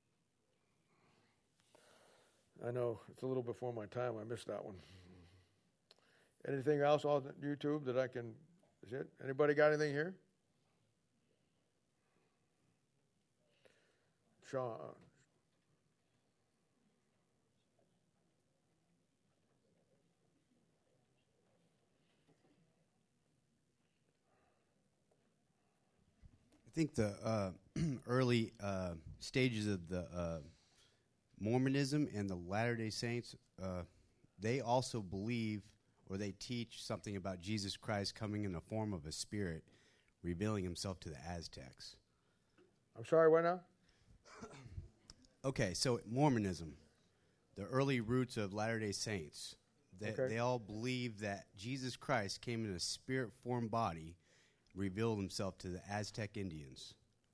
I know it's a little before my time. I missed that one. Anything else on YouTube that I can... Is it? Anybody got anything here? Sean. I think the uh, early uh, stages of the uh, Mormonism and the Latter-day Saints, uh, they also believe or they teach something about Jesus Christ coming in the form of a spirit, revealing himself to the Aztecs. I'm sorry, what now? Okay, so Mormonism, the early roots of Latter-day Saints, they, Okay. they all believe that Jesus Christ came in a spirit-formed body, revealed himself to the Aztec Indians.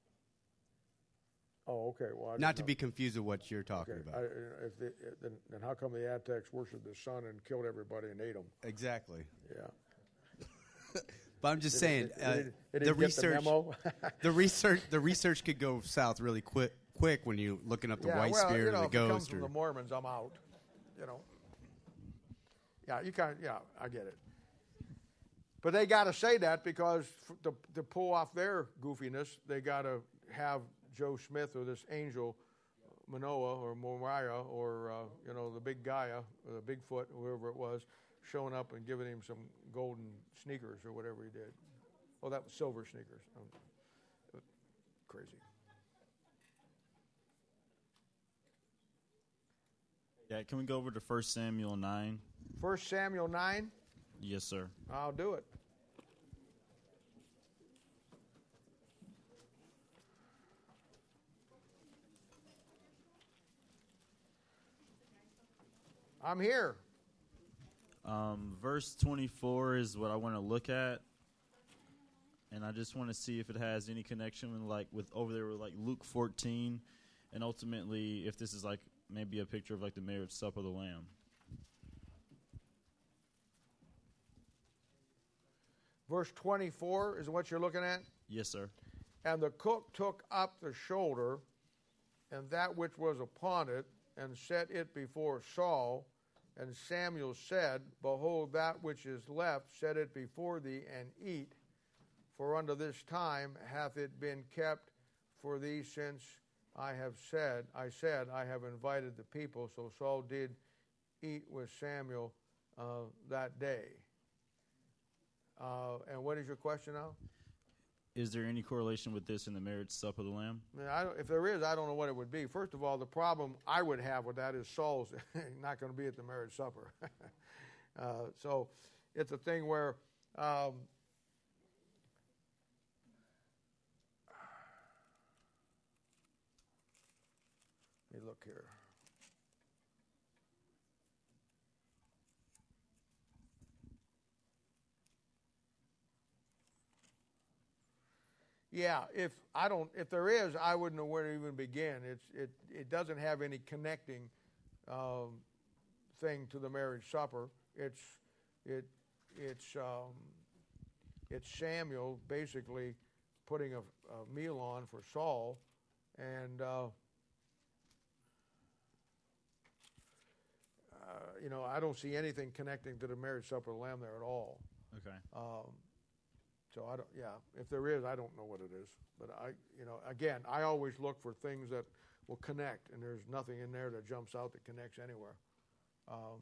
Oh, okay. Well, I Not didn't to know. be confused with what you're talking Okay. about. I, if the, then, then how come the Aztecs worshipped the sun and killed everybody and ate them? Exactly. Yeah. But I'm just Did saying, it- did uh, it- did it the get the research, memo? the research, the research could go south really quick. Quick when you're looking up the yeah, white well, spirit you know, or the if it comes ghost. from Or, the Mormons, I'm out. You know. Yeah, you kind of, yeah, I get it. But they got to say that because f- to, to pull off their goofiness, they got to have Joe Smith or this angel, Manoah or Moriah or, uh, you know, the big Gaia or the Bigfoot, whoever it was, showing up and giving him some golden sneakers or whatever he did. Oh, that was silver sneakers. Um, crazy. Yeah, can we go over to First Samuel nine? First Samuel nine, Yes, sir. I'll do it. I'm here. Um, verse twenty-four is what I want to look at, and I just want to see if it has any connection with like with over there with like Luke fourteen, and ultimately if this is like maybe a picture of like the marriage supper of the Lamb. Verse twenty-four is what you're looking at. Yes, sir. And the cook took up the shoulder and that which was upon it, and set it before Saul. And Samuel said, Behold, that which is left, set it before thee, and eat. For unto this time hath it been kept for thee, since I have said, I said, I have invited the people. So Saul did eat with Samuel uh, that day. Uh, and what is your question now? Is there any correlation with this in the marriage supper of the Lamb? I mean, I don't, if there is, I don't know what it would be. First of all, the problem I would have with that is Saul's not going to be at the marriage supper. uh, so it's a thing where um, let me look here. Yeah, if I don't, if there is, I wouldn't know where to even begin. It's it it doesn't have any connecting um, thing to the marriage supper. It's it it's um, it's Samuel basically putting a, a meal on for Saul, and uh, uh, you know, I don't see anything connecting to the marriage supper of the Lamb there at all. Okay. Um, so I don't. Yeah, if there is, I don't know what it is. But I, you know, again, I always look for things that will connect, and there's nothing in there that jumps out that connects anywhere. Um,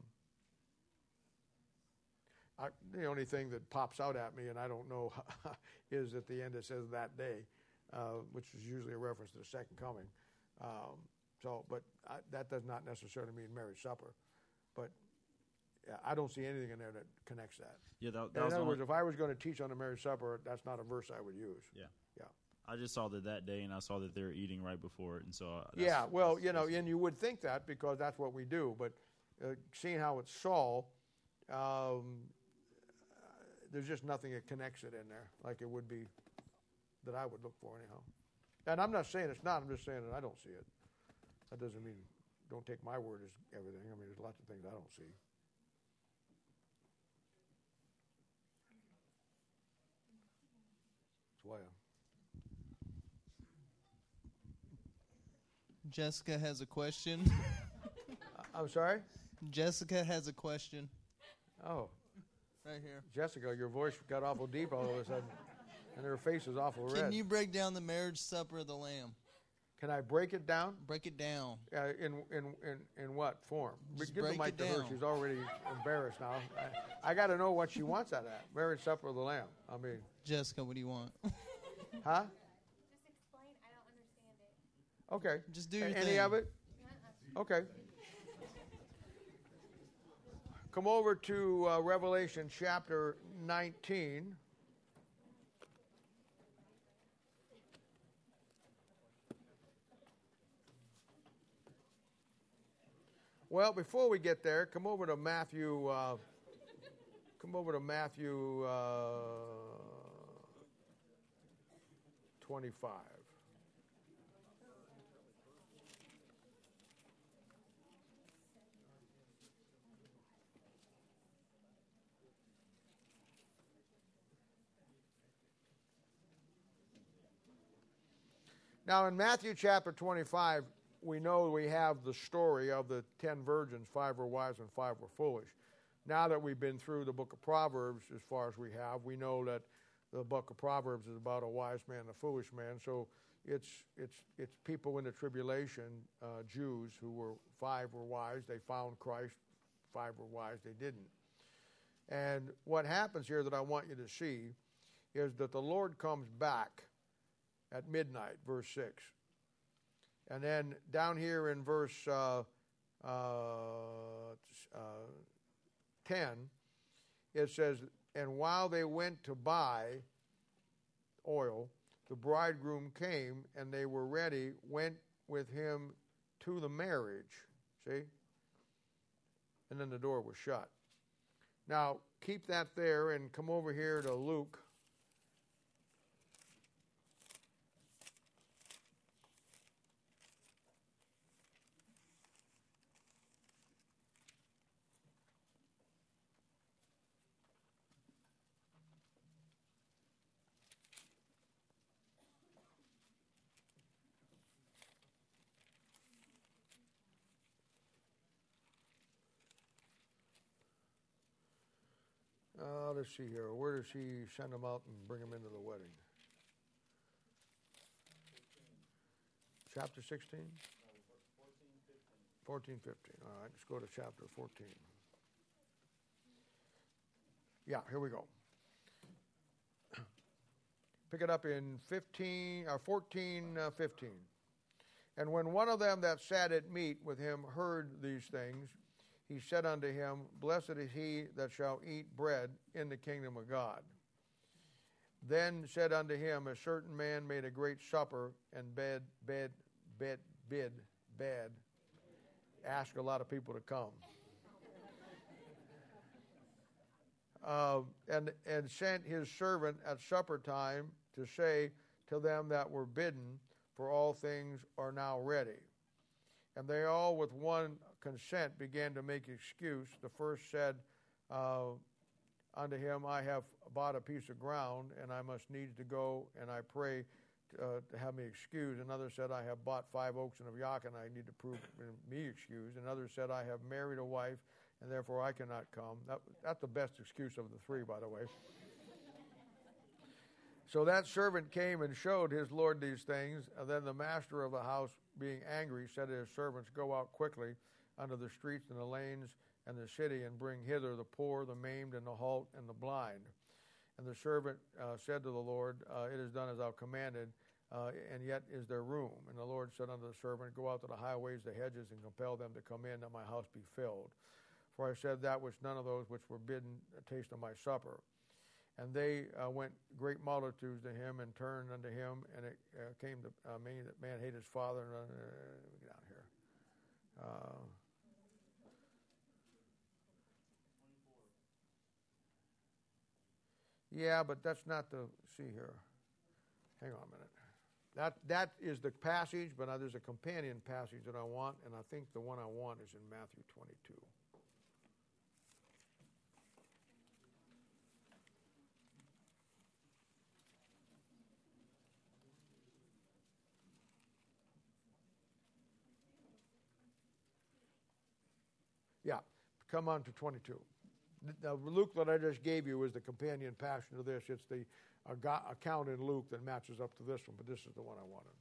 I, the only thing that pops out at me, and I don't know, is at the end it says that day, uh, which is usually a reference to the second coming. Um, so, but I, that does not necessarily mean marriage supper. But yeah, I don't see anything in there that connects that. Yeah, that, that in was other the words, only- if I was going to teach on the marriage supper, that's not a verse I would use. Yeah. Yeah. I just saw that that day, and I saw that they were eating right before it, and so uh, that's, Yeah, well, that's- you know, that's- and you would think that because that's what we do. But uh, seeing how it's Saul, um, uh, there's just nothing that connects it in there like it would be that I would look for anyhow. And I'm not saying it's not. I'm just saying that I don't see it. That doesn't mean don't take my word as everything. I mean, there's lots of things I don't see. That's why I'm Jessica has a question. I'm sorry? Jessica has a question. Oh. Right here. Jessica, your voice got awful deep all of a sudden, and her face is awful red. Can you break down the marriage supper of the Lamb? Can I break it down? Break it down. Uh, in, in, in, in what form? Just Give the break mic it to her. down. She's already embarrassed now. I, I got to know what she wants out of that. Marriage supper of the Lamb. I mean. Jessica, what do you want? Huh? Just explain. I don't understand it. Okay. Just do your A- thing. Any of it? Okay. Come over to uh, Revelation chapter nineteen. Well, before we get there, come over to Matthew. Uh, come over to Matthew uh, twenty-five. Now, in Matthew chapter twenty-five, we know we have the story of the ten virgins. Five were wise and five were foolish. Now that we've been through the book of Proverbs as far as we have, we know that the book of Proverbs is about a wise man and a foolish man. So it's it's it's people in the tribulation, uh, Jews who were five were wise. They found Christ. Five were wise. They didn't. And what happens here that I want you to see is that the Lord comes back at midnight, verse six. And then down here in verse uh, uh, uh, ten, it says, and while they went to buy oil, the bridegroom came, and they were ready, went with him to the marriage. See? And then the door was shut. Now, keep that there and come over here to Luke. Uh, let's see here. Where does he send them out and bring them into the wedding? Chapter sixteen? fourteen, fifteen. All right, let's go to chapter fourteen. Yeah, here we go. Pick it up in fifteen, or fourteen, uh, fifteen. And when one of them that sat at meat with him heard these things, he said unto him, blessed is he that shall eat bread in the kingdom of God. Then said unto him, a certain man made a great supper, and bid, bid, bid, bid, bid, ask a lot of people to come. Uh, and, and sent his servant at supper time to say, to them that were bidden, for all things are now ready. And they all with one consent began to make excuse. The first said uh, unto him, I have bought a piece of ground, and I must needs to go, and I pray uh, to have me excused. Another said, I have bought five oxen of yoke, and I need to prove me excused. Another said, I have married a wife, and therefore I cannot come. That, that's the best excuse of the three, by the way. So that servant came and showed his lord these things. And then the master of the house, being angry, said to his servants, Go out quickly unto the streets and the lanes and the city, and bring hither the poor, the maimed, and the halt, and the blind. And the servant uh, said to the Lord, uh, It is done as thou commanded, uh, and yet is there room? And the Lord said unto the servant, Go out to the highways, the hedges, and compel them to come in, that my house be filled. For I said that which none of those which were bidden taste of my supper. And they uh, went great multitudes to him, and turned unto him, and it uh, came to uh, me that man hate his father. And uh, down here. Uh, yeah, but that's not the, see here. Hang on a minute. That that is the passage, but now there's a companion passage that I want, and I think the one I want is in Matthew twenty-two. Yeah, come on to twenty-two. The Luke that I just gave you is the companion passage to this. It's the uh, account in Luke that matches up to this one, but this is the one I wanted.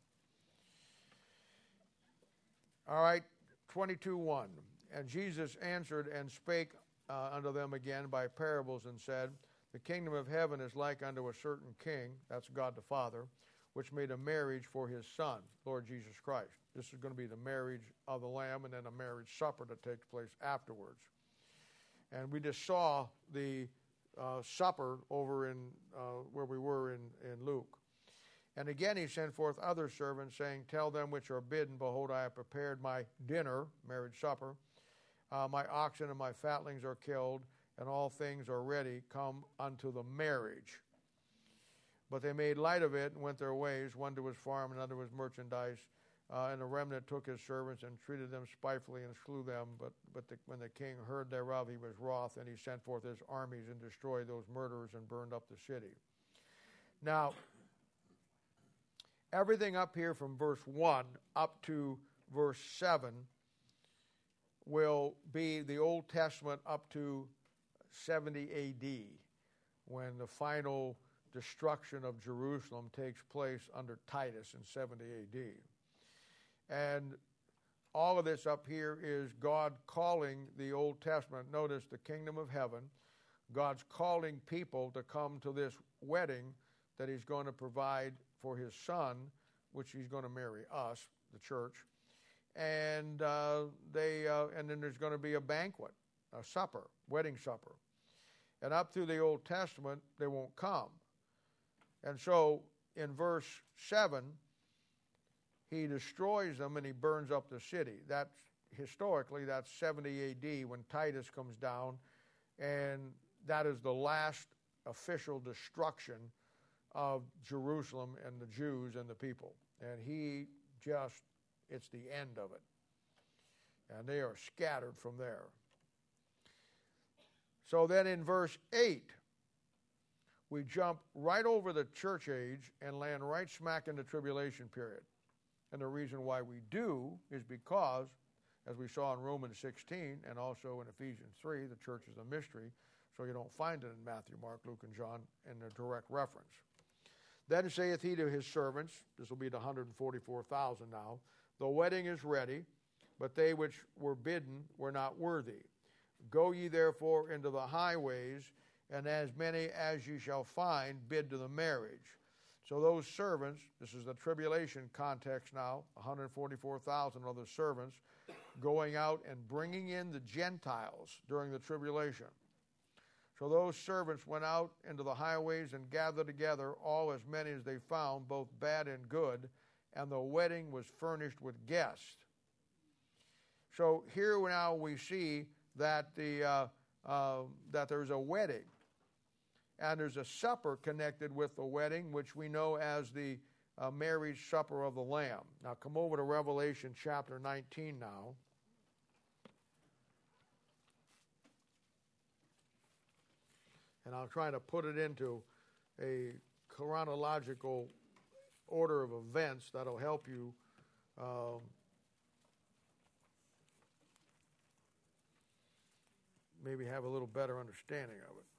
All right, twenty-two one. And Jesus answered and spake uh, unto them again by parables, and said, The kingdom of heaven is like unto a certain king, that's God the Father, which made a marriage for his Son, Lord Jesus Christ. This is going to be the marriage of the Lamb, and then a marriage supper that takes place afterwards. And we just saw the uh, supper over in uh, where we were in, in Luke. And again he sent forth other servants, saying, Tell them which are bidden, Behold, I have prepared my dinner, marriage supper. Uh, my oxen and my fatlings are killed, and all things are ready. Come unto the marriage. But they made light of it and went their ways, one to his farm, another to his merchandise. Uh, and the remnant took his servants and treated them spitefully and slew them. But, but the, when the king heard thereof, he was wroth, and he sent forth his armies and destroyed those murderers and burned up the city. Now, everything up here from verse one up to verse seven will be the Old Testament up to seventy A D, when the final destruction of Jerusalem takes place under Titus in seventy A D. And all of this up here is God calling the Old Testament. Notice the kingdom of heaven. God's calling people to come to this wedding that he's going to provide for his Son, which he's going to marry us, the church. And uh, they uh, and then there's going to be a banquet, a supper, wedding supper. And up through the Old Testament, they won't come. And so in verse seven, he destroys them and he burns up the city. That's historically, that's seventy A D when Titus comes down, and that is the last official destruction of Jerusalem and the Jews and the people. And he just, it's the end of it. And they are scattered from there. So then in verse eight, we jump right over the church age and land right smack in the tribulation period. And the reason why we do is because, as we saw in Romans sixteen and also in Ephesians three, the church is a mystery, so you don't find it in Matthew, Mark, Luke, and John in a direct reference. Then saith he to his servants, this will be the one hundred forty-four thousand now, The wedding is ready, but they which were bidden were not worthy. Go ye therefore into the highways, and as many as ye shall find, bid to the marriage. So those servants, this is the tribulation context now, one hundred forty-four thousand other servants, going out and bringing in the Gentiles during the tribulation. So those servants went out into the highways and gathered together all as many as they found, both bad and good, and the wedding was furnished with guests. So here now we see that the uh, uh, that there's a wedding. And there's a supper connected with the wedding, which we know as the uh, marriage supper of the Lamb. Now come over to Revelation chapter nineteen now. And I'll try to put it into a chronological order of events that'll help you um, maybe have a little better understanding of it.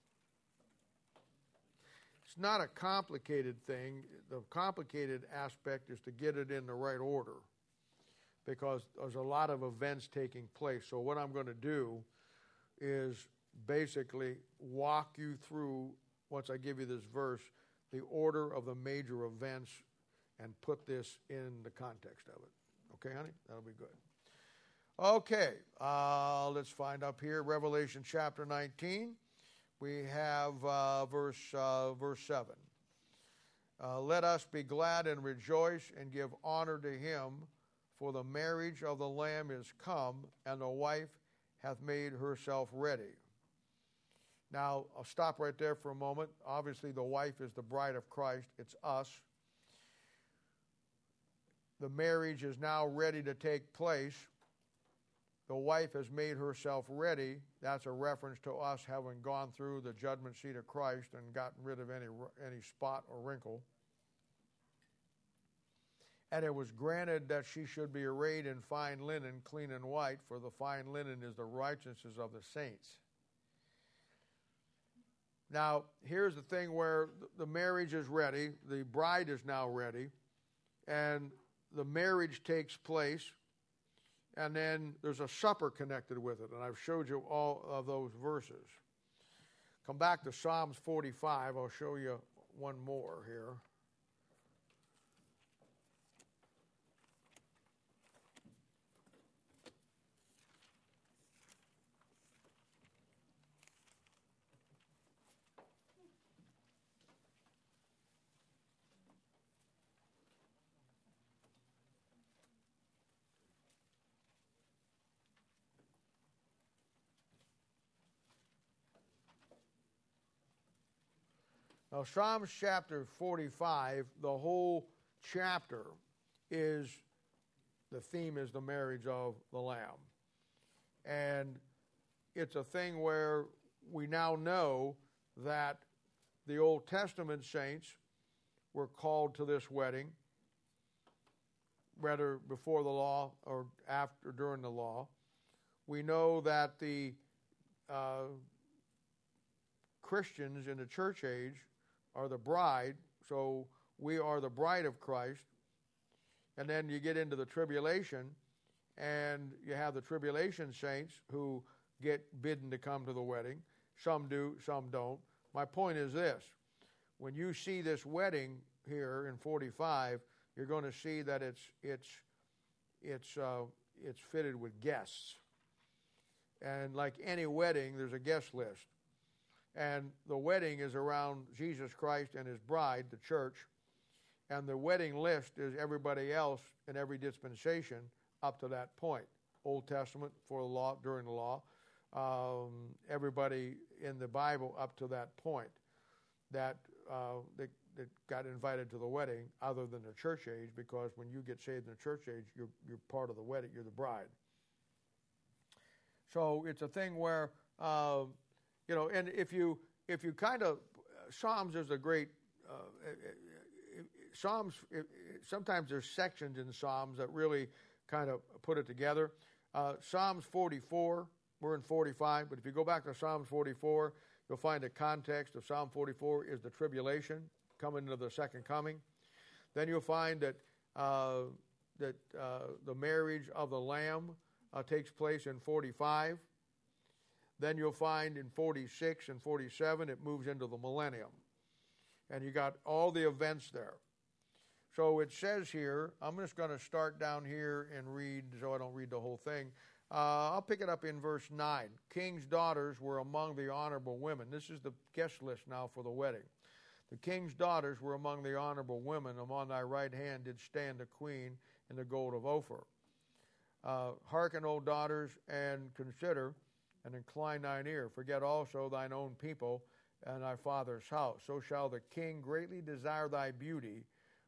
It's not a complicated thing. The complicated aspect is to get it in the right order, because there's a lot of events taking place. So what I'm going to do is basically walk you through, once I give you this verse, the order of the major events and put this in the context of it. Okay, honey? That'll be good. Okay, uh, let's find up here, Revelation chapter nineteen. We have uh, verse, uh, verse seven. Uh, Let us be glad and rejoice and give honor to him, for the marriage of the Lamb is come, and the wife hath made herself ready. Now, I'll stop right there for a moment. Obviously, the wife is the bride of Christ. It's us. The marriage is now ready to take place. The wife has made herself ready. That's a reference to us having gone through the judgment seat of Christ and gotten rid of any, any spot or wrinkle. And it was granted that she should be arrayed in fine linen, clean and white, for the fine linen is the righteousness of the saints. Now, here's the thing where the marriage is ready, the bride is now ready, and the marriage takes place, and then there's a supper connected with it, and I've showed you all of those verses. Come back to Psalms forty-five. I'll show you one more here. Now, Psalms chapter forty-five, the whole chapter is, the theme is the marriage of the Lamb. And it's a thing where we now know that the Old Testament saints were called to this wedding, whether before the law or after, during the law. We know that the uh, Christians in the church age are the bride, so we are the bride of Christ. And then you get into the tribulation, and you have the tribulation saints who get bidden to come to the wedding. Some do, some don't. My point is this. When you see this wedding here in forty-five, you're going to see that it's it's it's uh, it's fitted with guests. And like any wedding, there's a guest list. And the wedding is around Jesus Christ and his bride, the church. And the wedding list is everybody else in every dispensation up to that point. Old Testament for the law, during the law. Um, everybody in the Bible up to that point that, uh, that that got invited to the wedding, other than the church age, because when you get saved in the church age, you're you're part of the wedding. You're the bride. So it's a thing where. Uh, You know, and if you if you kind of, Psalms is a great, uh, Psalms, sometimes there's sections in Psalms that really kind of put it together. Uh, Psalms forty-four, we're in forty-five, but if you go back to Psalms forty-four, you'll find the context of Psalm forty-four is the tribulation, coming into the second coming. Then you'll find that uh, that uh, the marriage of the Lamb uh, takes place in forty-five. Then you'll find in forty-six and forty-seven, it moves into the millennium. And you got all the events there. So it says here, I'm just going to start down here and read, so I don't read the whole thing. Uh, I'll pick it up in verse nine. King's daughters were among the honorable women. This is the guest list now for the wedding. The king's daughters were among the honorable women. On thy right hand did stand the queen in the gold of Ophir. Uh, hearken, O daughters, and consider, and incline thine ear. Forget also thine own people and thy father's house. So shall the king greatly desire thy beauty,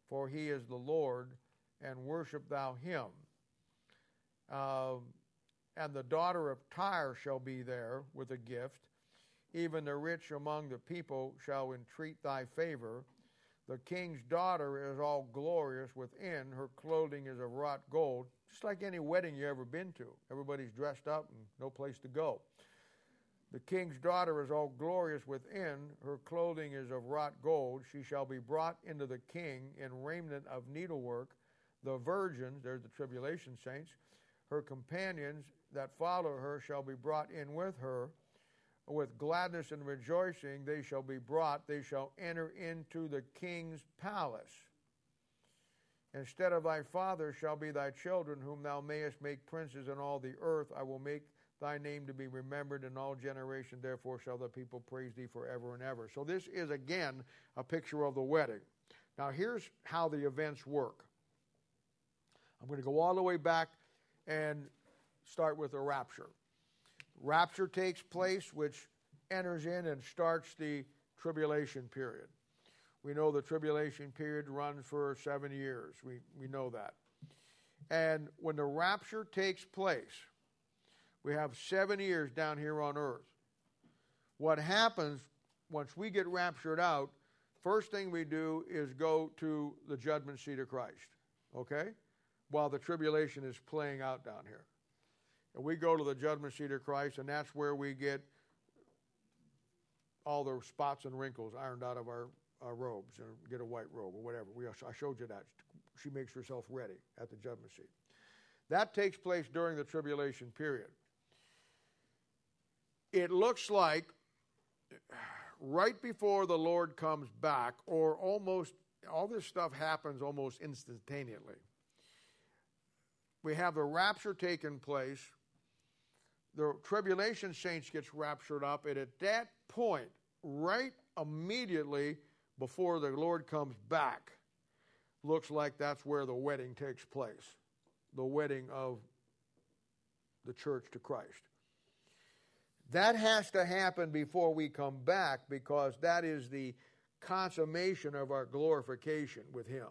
for he is the Lord, and worship thou him. Um, and the daughter of Tyre shall be there with a gift. Even the rich among the people shall entreat thy favor. The king's daughter is all glorious within. Her clothing is of wrought gold. Just like any wedding you ever been to. Everybody's dressed up and no place to go. The king's daughter is all glorious within. Her clothing is of wrought gold. She shall be brought into the king in raiment of needlework. The virgins, there's the tribulation saints, her companions that follow her shall be brought in with her. With gladness and rejoicing they shall be brought. They shall enter into the king's palace. Instead of thy father shall be thy children, whom thou mayest make princes in all the earth. I will make thy name to be remembered in all generations. Therefore shall the people praise thee forever and ever. So this is, again, a picture of the wedding. Now here's how the events work. I'm going to go all the way back and start with the rapture. Rapture takes place, which enters in and starts the tribulation period. We know the tribulation period runs for seven years. We, we know that. And when the rapture takes place, we have seven years down here on earth. What happens once we get raptured out, first thing we do is go to the judgment seat of Christ, okay? While the tribulation is playing out down here. And we go to the judgment seat of Christ, and that's where we get all the spots and wrinkles ironed out of our, our robes, and get a white robe or whatever. We, I showed you that. She makes herself ready at the judgment seat. That takes place during the tribulation period. It looks like right before the Lord comes back, or almost, all this stuff happens almost instantaneously. We have the rapture taking place. The tribulation saints gets raptured up, and at that point, right immediately before the Lord comes back, looks like that's where the wedding takes place. The wedding of the church to Christ. That has to happen before we come back, because that is the consummation of our glorification with Him.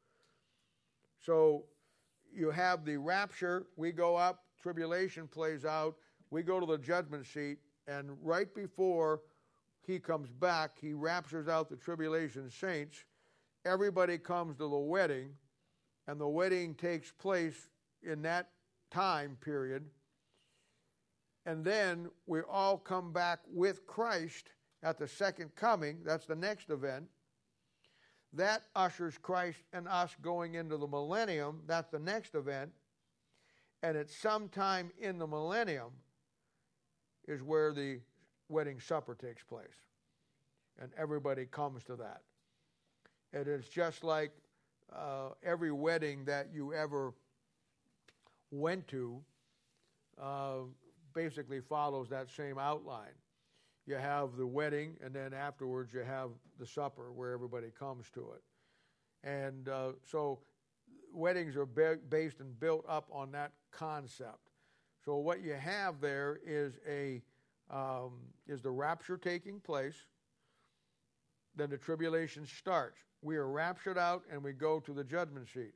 So you have the rapture, we go up, tribulation plays out, we go to the judgment seat, and right before He comes back, He raptures out the tribulation saints. Everybody comes to the wedding, and the wedding takes place in that time period. And then we all come back with Christ at the second coming. That's the next event. That ushers Christ and us going into the millennium. That's the next event. And at some time in the millennium is where the wedding supper takes place. And everybody comes to that. And it's just like uh, every wedding that you ever went to uh, basically follows that same outline. You have the wedding, and then afterwards you have the supper where everybody comes to it. And uh, so weddings are ba- based and built up on that concept. So what you have there is a um, is the rapture taking place. Then the tribulation starts. We are raptured out, and we go to the judgment seat.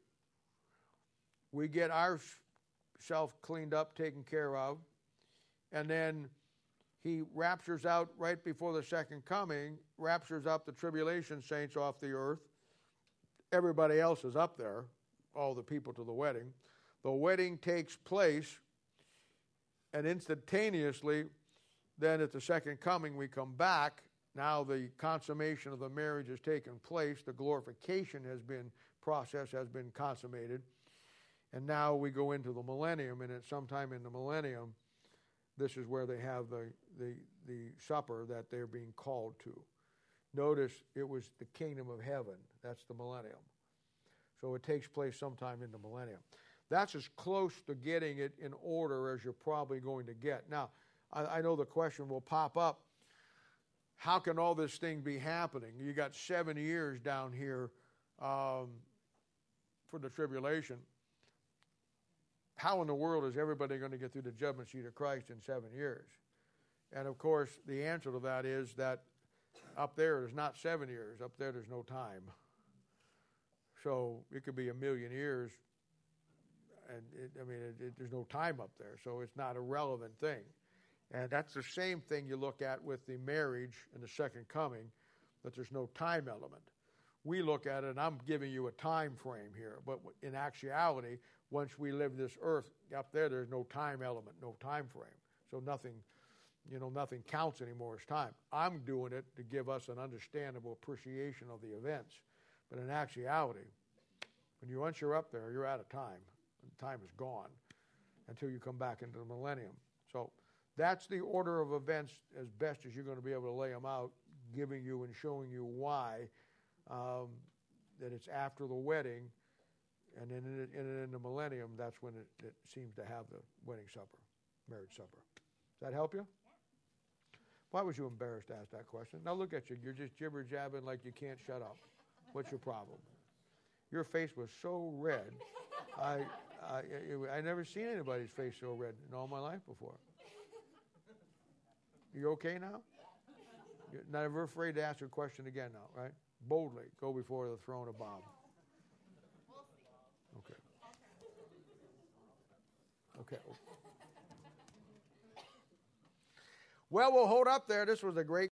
We get ourselves cleaned up, taken care of, and then He raptures out right before the second coming, raptures up the tribulation saints off the earth. Everybody else is up there, all the people to the wedding. The wedding takes place, and instantaneously, then at the second coming, we come back. Now the consummation of the marriage has taken place. The glorification has been processed, has been consummated. And now we go into the millennium, and at some time in the millennium, this is where they have the, the, the supper that they're being called to. Notice it was the kingdom of heaven. That's the millennium. So it takes place sometime in the millennium. That's as close to getting it in order as you're probably going to get. Now, I, I know the question will pop up. How can all this thing be happening? You got seven years down here um, for the tribulation. How in the world is everybody going to get through the judgment seat of Christ in seven years? And of course, the answer to that is that up there is not seven years. Up there, there's no time. So it could be a million years, and it, I mean, it, it, there's no time up there, so it's not a relevant thing. And that's the same thing you look at with the marriage and the second coming, that there's no time element. We look at it, and I'm giving you a time frame here, but in actuality, once we live this earth, up there, there's no time element, no time frame. So nothing, you know, nothing counts anymore as time. I'm doing it to give us an understandable appreciation of the events. But in actuality, when you once you're up there, you're out of time. Time is gone until you come back into the millennium. So that's the order of events as best as you're going to be able to lay them out, giving you and showing you why um, that it's after the wedding, and then in, in, in the millennium, that's when it, it seems to have the wedding supper, marriage supper. Does that help you? Yeah. Why was you embarrassed to ask that question? Now look at you. You're just jibber-jabbing like you can't shut up. What's your problem? Your face was so red. I, I, I never seen anybody's face so red in all my life before. You okay now? You're never afraid to ask a question again now, right? Boldly go before the throne of Bob. Okay. Okay. Well, we'll hold up there. This was a great